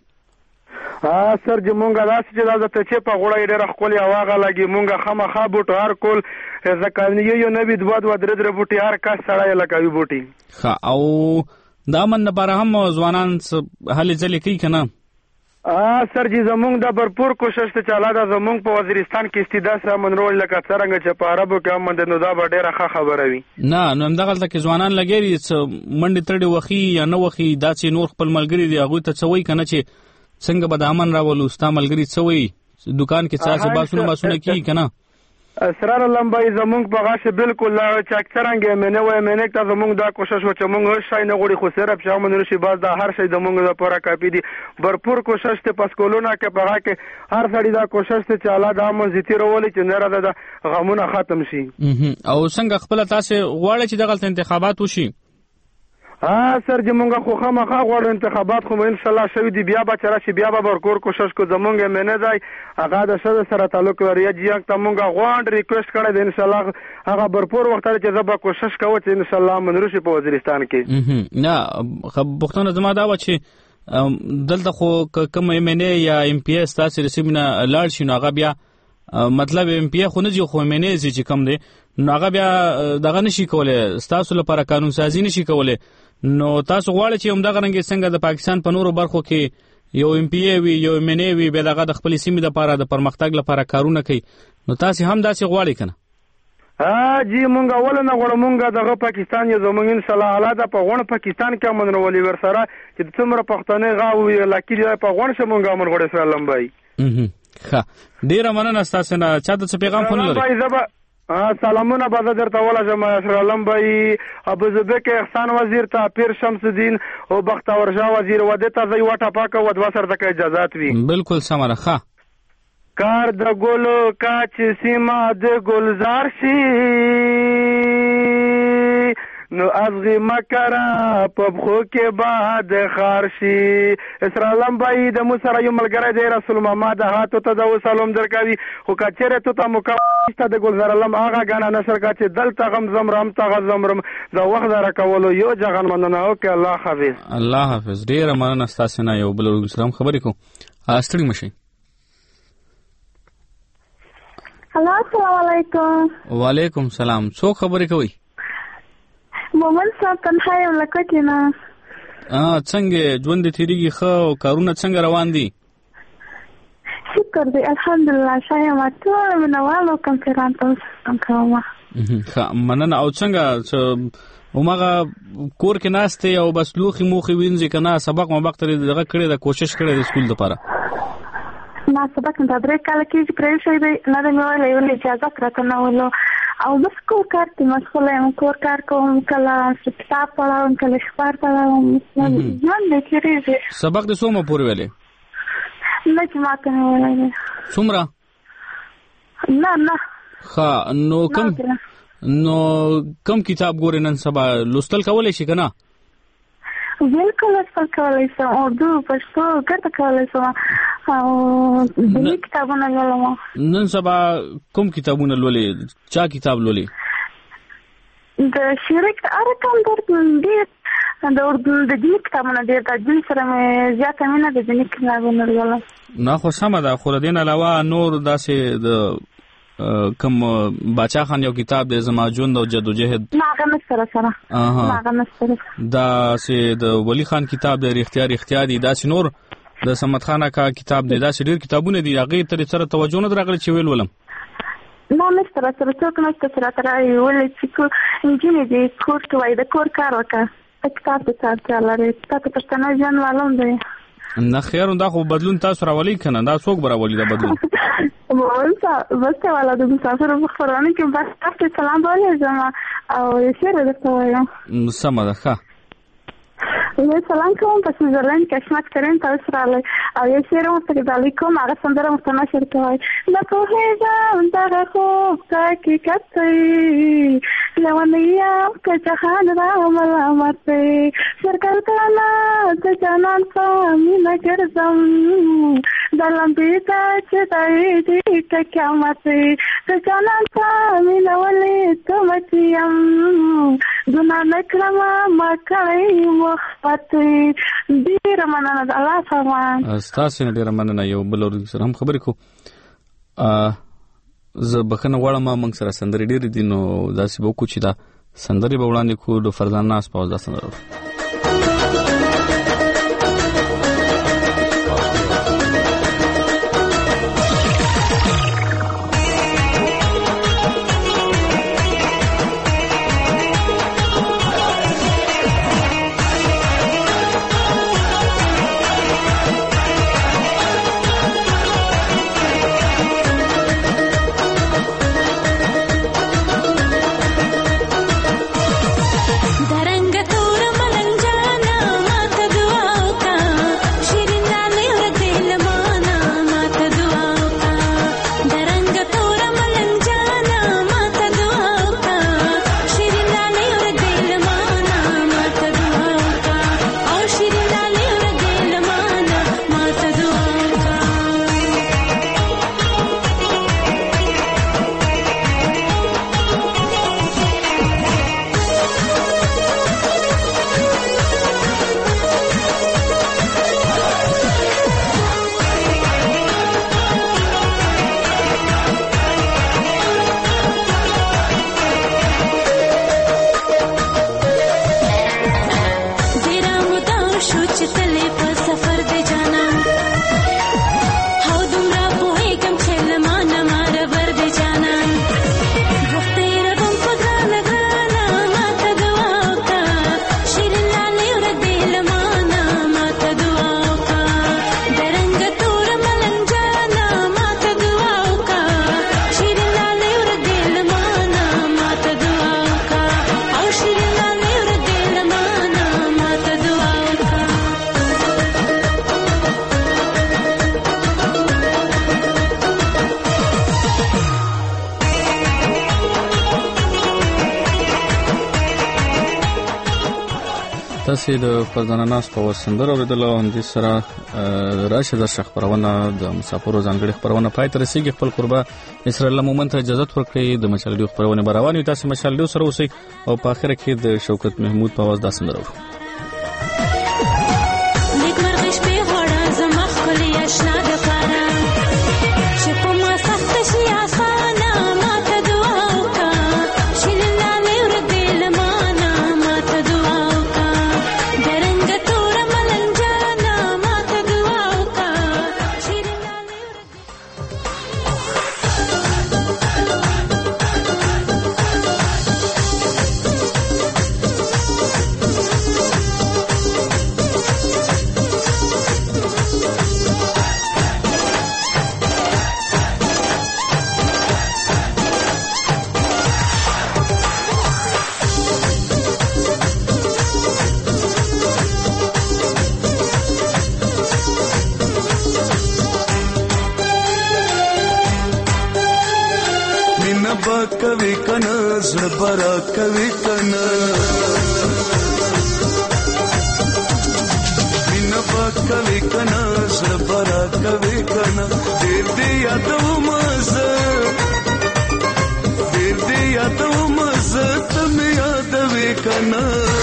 [SPEAKER 3] سر جی مونږه داسې چې دا د چې په غوړې ډېر خولي واغه لګي مونږه خامخا بوټو هر کول ځکه یو نبی دوا درې بوټي هر کس سړی لګوي بوټي
[SPEAKER 1] ها او دا من لپاره هم ځوانان هلې ځلې کوي کنه
[SPEAKER 3] سر جی زمونږ د برپور کوشش ته چاله دا زمونږ په وزیرستان کې استیدا سره منرول لکه څنګه چې په عربو کې هم د نو دا ډېره ښه خبره وي
[SPEAKER 1] نه نو همدغه کې ځوانان لګي منډه تړي وخی یا نه وخی دا چې نور خپل ملګری دی هغه ته څوي کنه چې څنګه به د امن راولو ستا ملګری څوي دکان کې څه باسونه کی کنه
[SPEAKER 3] اسرار لمبای زمونږ په غاښه بالکل چاک څنګه مینه ته زمونږ دا کوشش وچ مونږ شای نه غوړي خو سره په شامل نشي باز دا هر شی د مونږ د پوره کاپی دي برپور کوشش ته پس کولونه کې په هغه هر سړی دا کوشش ته چاله د امن زیتی رولې چې نه را د غمونه ختم شي
[SPEAKER 1] او څنګه خپل تاسو غواړئ چې دغه انتخابات وشي
[SPEAKER 3] سر جی مونږه خو خامخا غواړو انتخابات خو ان شاء الله شوي دي بیا به چرشي بیا به ورکور کوشش کو زمونږه مینه دی هغه د شذ سره تعلق لري چې ته مونږه غواړو ریکوست کړی دی ان شاء الله هغه برپور وخت چې زه به کوشش کوم چې ان شاء الله منروشي په وزیرستان کې
[SPEAKER 1] نه بختونه زما دا و چې دلته خو کوم مینه یا ام پی اس تاسو رسمنه لاړ شي نو هغه بیا مطلب ام پی خو نه خو مینه چې کم دی نو هغه بیا دغه نشي کولای تاسو لپاره قانون سازي نشي کولای نو تاسو غواړئ چې همدغه رنګ څنګه د پاکستان په نورو برخو کې یو ام پی وي یو منی وي به دغه د خپل سیمې لپاره د پرمختګ لپاره کارونه کوي نو تاسو هم داسې غواړئ کنه
[SPEAKER 3] جی مونږه ولنه غواړو مونږه دغه پاکستان یو زمونږ ان شاء الله اعلی د په غون پاکستان کې منولي ور سره چې څومره پښتنې غاوي لکه په غون شمونږه من غوړې سره لمبای
[SPEAKER 1] ښه ډیره مننه تاسو نه چاته څه پیغام فون لري
[SPEAKER 3] سلامونه به درته ولګم اشرف لمبای ابو زبیک احسان وزیر ته پیر شمس الدین او بختور شاه وزیر وده ته زی وټه پاکه ود وسر تک اجازهات وی
[SPEAKER 1] بالکل سمره ښه
[SPEAKER 3] کار د ګلو کاچ سیما د گلزار شي نو ازغی مکرا پبخو کې بعد خارشي اسرائیل بای د موسی یو ملګری دی رسول محمد هاتو ته د سلام درکوي خو کچره ته مکمل د ګلزار علم هغه غانا نشر کا چې دلته غم زمرم ته زمرم د وخت راکولو یو ځغن مننه او کې الله
[SPEAKER 1] حافظ ډیر مننه تاسو نه یو بل سلام خبرې کو استړي مشي
[SPEAKER 3] السلام علیکم
[SPEAKER 1] وعلیکم سلام څو خبرې کوي
[SPEAKER 3] مومن صاحب تنها یم لکه نه
[SPEAKER 1] څنګه ژوند تیریږي خو کارونه څنګه روان دي
[SPEAKER 3] شکر دی الحمدلله شایم ټول منوالو کم پیران تاسو کومه
[SPEAKER 1] ښه مننه او څنګه ومغه کور کې ناشته او بس لوخي موخي وینځي کنه سبق مبق تر دغه کړی د کوشش کړی د سکول لپاره
[SPEAKER 4] ما سبق نه درې کال کې پرې شوی دی نه د مې ویل اجازه راته نه ولو او بس کور کار ته مشغوله یم کور کار کوم کله کتاب پڑھاوم کله اخبار پڑھاوم ځان دې کېږي
[SPEAKER 1] سبق د څومره پورې ویلې
[SPEAKER 4] نه چې ما ته ویلې
[SPEAKER 1] څومره
[SPEAKER 4] نه
[SPEAKER 1] ها نو کم کتاب ګورې نن سبا لوستل کولای شي کنه
[SPEAKER 4] بالکل لوستل کولای شم اردو پښتو ګټه کولای شم او د کتابونو لولم
[SPEAKER 1] نن سبا کوم کتابونه لولې چا کتاب لولې
[SPEAKER 4] د شریک ارکان دې د اردو د دې کتابونه ډېر د دې سره مې زیاته مینه د دې کتابونو لولم
[SPEAKER 1] نه خو سمه ده خو دین علاوه نور داسې د کوم باچا خان یو کتاب د زما ژوند او جدوجہد
[SPEAKER 4] ناغه نستره
[SPEAKER 1] دا سه د ولی خان کتاب د اختیار دی دا نور د سمت خانه کا کتاب دی دا ډیر کتابونه دي هغه تر سره توجه نه درغلی چې ویل ولم
[SPEAKER 4] نه نستره سره څوک نه سره تر ویل چې انجینر دی کور کوي د کور کار وکړه کتاب ته لري تاسو پښتنه ځان والم دی
[SPEAKER 1] نه خیر دا خو بدلون تاسو راولي کنه دا څوک براولي دا بدلون
[SPEAKER 4] بس والا د مسافر په خبرونه کې بس تاسو سلام وایي زما او شهر درته وایم
[SPEAKER 1] سم ده ښه
[SPEAKER 4] یو سلام کوم په سویزرلند کې شمات کرن تاسو راغلی او یو شهر مو ته د علیکم هغه سندره مستنه شرکت وای نه په هیڅ دا خوب کې کتې لونیا که جهان را ملامت شرکت کلا د جانان فامینا ګرځم دلم بیتا چې دای دې قیامت د جانان فامینا ولې ته مچیم ګنا نکړم ما کوي مخبت ډیر مننه د الله فرمان
[SPEAKER 1] تاسو نه ډیر مننه یو بل سره هم خبرې کو زه بخنه غواړم موږ سره سندري ډیر دي نو داسې به وکړو چې دا سندري به وړاندې کو د فرزانه ناس پاوز دا سندره تاسو د فرزانه ناس په وسندره اوریدلو هم دي سره راشد شخ خبرونه د مسافرو ځانګړي خبرونه پای تر رسیدي خپل قربا اسرائیل مومنت اجازه ورکړي د مشالډیو خبرونه رواني تاسو مشالډیو سره اوسئ او په اخر کې د شوکت محمود په आवाज د سندره
[SPEAKER 18] مینا با کوي کنا زړه برا کوي کنا مینا با کوي کنا زړه برا کوي کنا ډېر دې یادو مزه ډېر دې یادو مزه تم یادوي کنا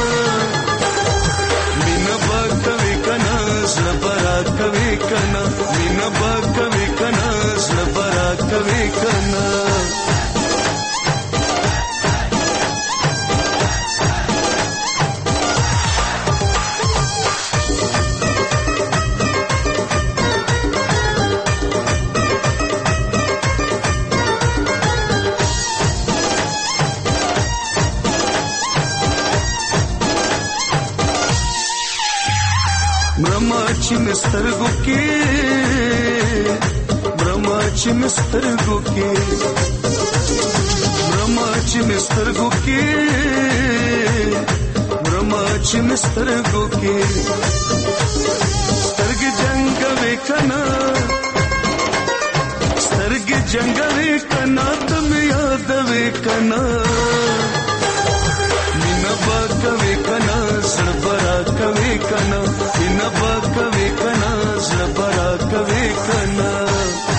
[SPEAKER 18] مینا با کوي کنا زړه برا کوي کنا مینا با کوي کنا زړه برا کوي کنا ब्रह्माची मिस्तर गुके ब्रह्माची मिस्तर गुके ब्रह्माची मिस्तर गुके सर्ग जंग वेखना सर्ग जंग वेखना तुम याद वेखना मीना बाग वेखना सड़बरा कवेखना मीना बाग वेखना सड़बरा कवेखना